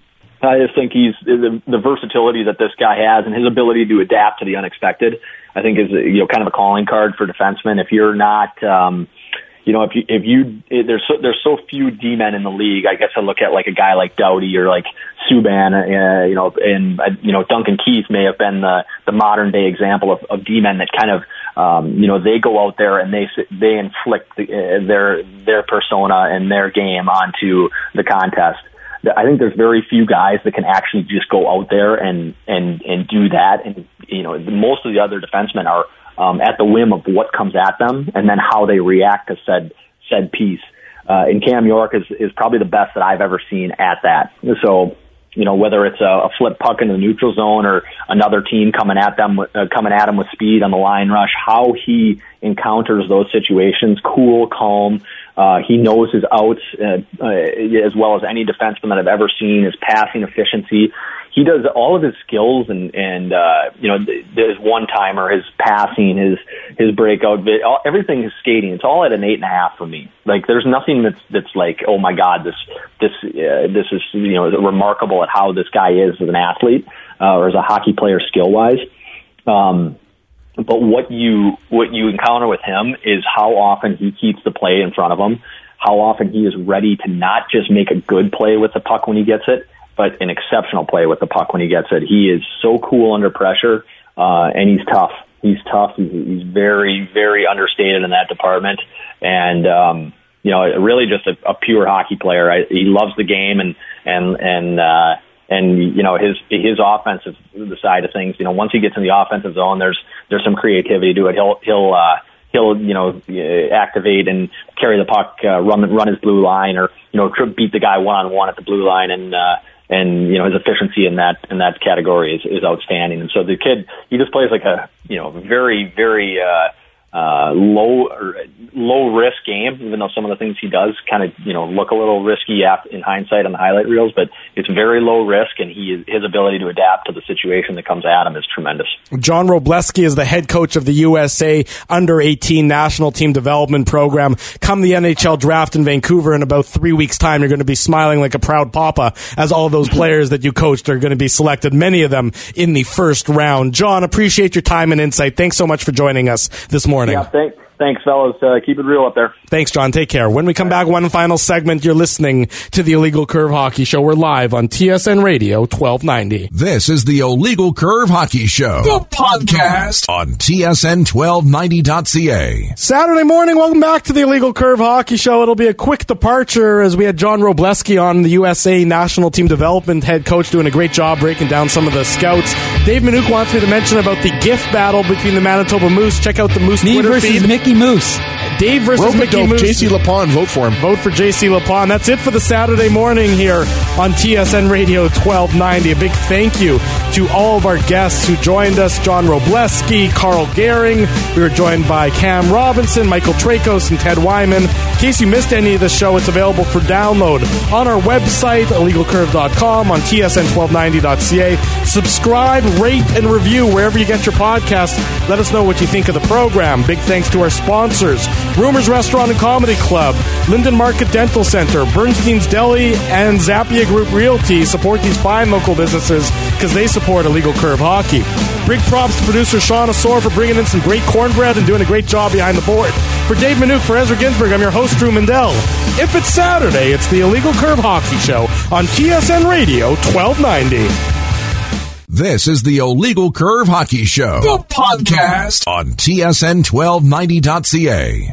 S9: I just think he's the, the versatility that this guy has and his ability to adapt to the unexpected, I think is, you know, kind of a calling card for defensemen. If you're not, um, You know, if you, if you, there's so, there's so few D-men in the league. I guess I look at like a guy like Doughty or like Subban, uh, you know, and, uh, you know, Duncan Keith may have been the, the modern day example of, of D-men that kind of, um, you know, they go out there and they, they inflict the, uh, their, their persona and their game onto the contest. I think there's very few guys that can actually just go out there and, and, and do that. And, you know, most of the other defensemen are, Um, at the whim of what comes at them and then how they react to said said piece. Uh, and Cam York is, is probably the best that I've ever seen at that. So, you know, whether it's a, a flip puck in the neutral zone or another team coming at them, uh, coming at him with speed on the line rush, how he encounters those situations, cool, calm. Uh, he knows his outs uh, uh, as well as any defenseman that I've ever seen. His passing efficiency. He does all of his skills and, and uh, you know, his one-timer, his passing, his his breakout, all, everything is skating. It's all at an eight and a half for me. Like, there's nothing that's that's like, oh my God, this this uh, this is, you know, remarkable at how this guy is as an athlete uh, or as a hockey player skill-wise. Um, but what you what you encounter with him is how often he keeps the play in front of him, how often he is ready to not just make a good play with the puck when he gets it, but an exceptional play with the puck when he gets it. He is so cool under pressure, uh, and he's tough. He's tough. He's, he's very, very understated in that department. And, um, you know, really just a, a pure hockey player. I, he loves the game and, and, and, uh, and, you know, his, his offensive the side of things, you know, once he gets in the offensive zone, there's, there's some creativity to it. He'll, he'll, uh, he'll, you know, activate and carry the puck, uh, run, run his blue line or, you know, beat the guy one on one at the blue line and, uh, And, you know, his efficiency in that, in that category is, is outstanding. And so the kid, he just plays like a, you know, very, very, uh, uh, low or low risk game, even though some of the things he does kind of, you know, look a little risky in hindsight on the highlight reels, but it's very low risk, and he his ability to adapt to the situation that comes at him is tremendous.
S2: John Robleski is the head coach of the U S A under eighteen national team development program. Come the N H L draft in Vancouver in about three weeks' time, you're going to be smiling like a proud papa as all those players that you coached are going to be selected, many of them in the first round. John, appreciate your time and insight. Thanks so much for joining us this morning.
S9: Yeah, thanks. Thanks, fellas. Uh, keep it real up there.
S2: Thanks, John. Take care. When we come back, one final segment. You're listening to the Illegal Curve Hockey Show. We're live on T S N Radio twelve ninety.
S1: This is the Illegal Curve Hockey Show, the podcast on T S N twelve ninety dot C A.
S2: Saturday morning, welcome back to the Illegal Curve Hockey Show. It'll be a quick departure as we had John Robleski on, the U S A National Team Development head coach, doing a great job breaking down some of the scouts. Dave Minuk wants me to mention about the gift battle between the Manitoba Moose. Check out the Moose
S5: Me
S2: Twitter
S5: versus
S2: feed.
S5: Mickey Moose.
S2: Dave versus
S4: Rope
S2: Mickey
S4: dope,
S2: Moose.
S4: J C Lapon, vote for him.
S2: Vote for J C Lapon. That's it for the Saturday morning here on T S N Radio twelve ninety. A big thank you to all of our guests who joined us. John Robleski, Carl Gehring. We were joined by Cam Robinson, Michael Trakos, and Ted Wyman. In case you missed any of the show, it's available for download on our website, illegal curve dot com, on T S N twelve ninety dot C A. Subscribe, rate, and review wherever you get your podcast. Let us know what you think of the program. Big thanks to our sponsors, Rumors Restaurant and Comedy Club, Linden Market Dental Center, Bernstein's Deli, and Zappia Group Realty. Support these fine local businesses because they support Illegal Curve Hockey. Big props to producer Sean Asor for bringing in some great cornbread and doing a great job behind the board. For Dave Minuk, for Ezra Ginsburg, I'm your host, Drew Mandel. If it's Saturday, it's the Illegal Curve Hockey Show on T S N Radio twelve ninety.
S1: This is the Illegal Curve Hockey Show, the podcast on T S N twelve ninety dot C A.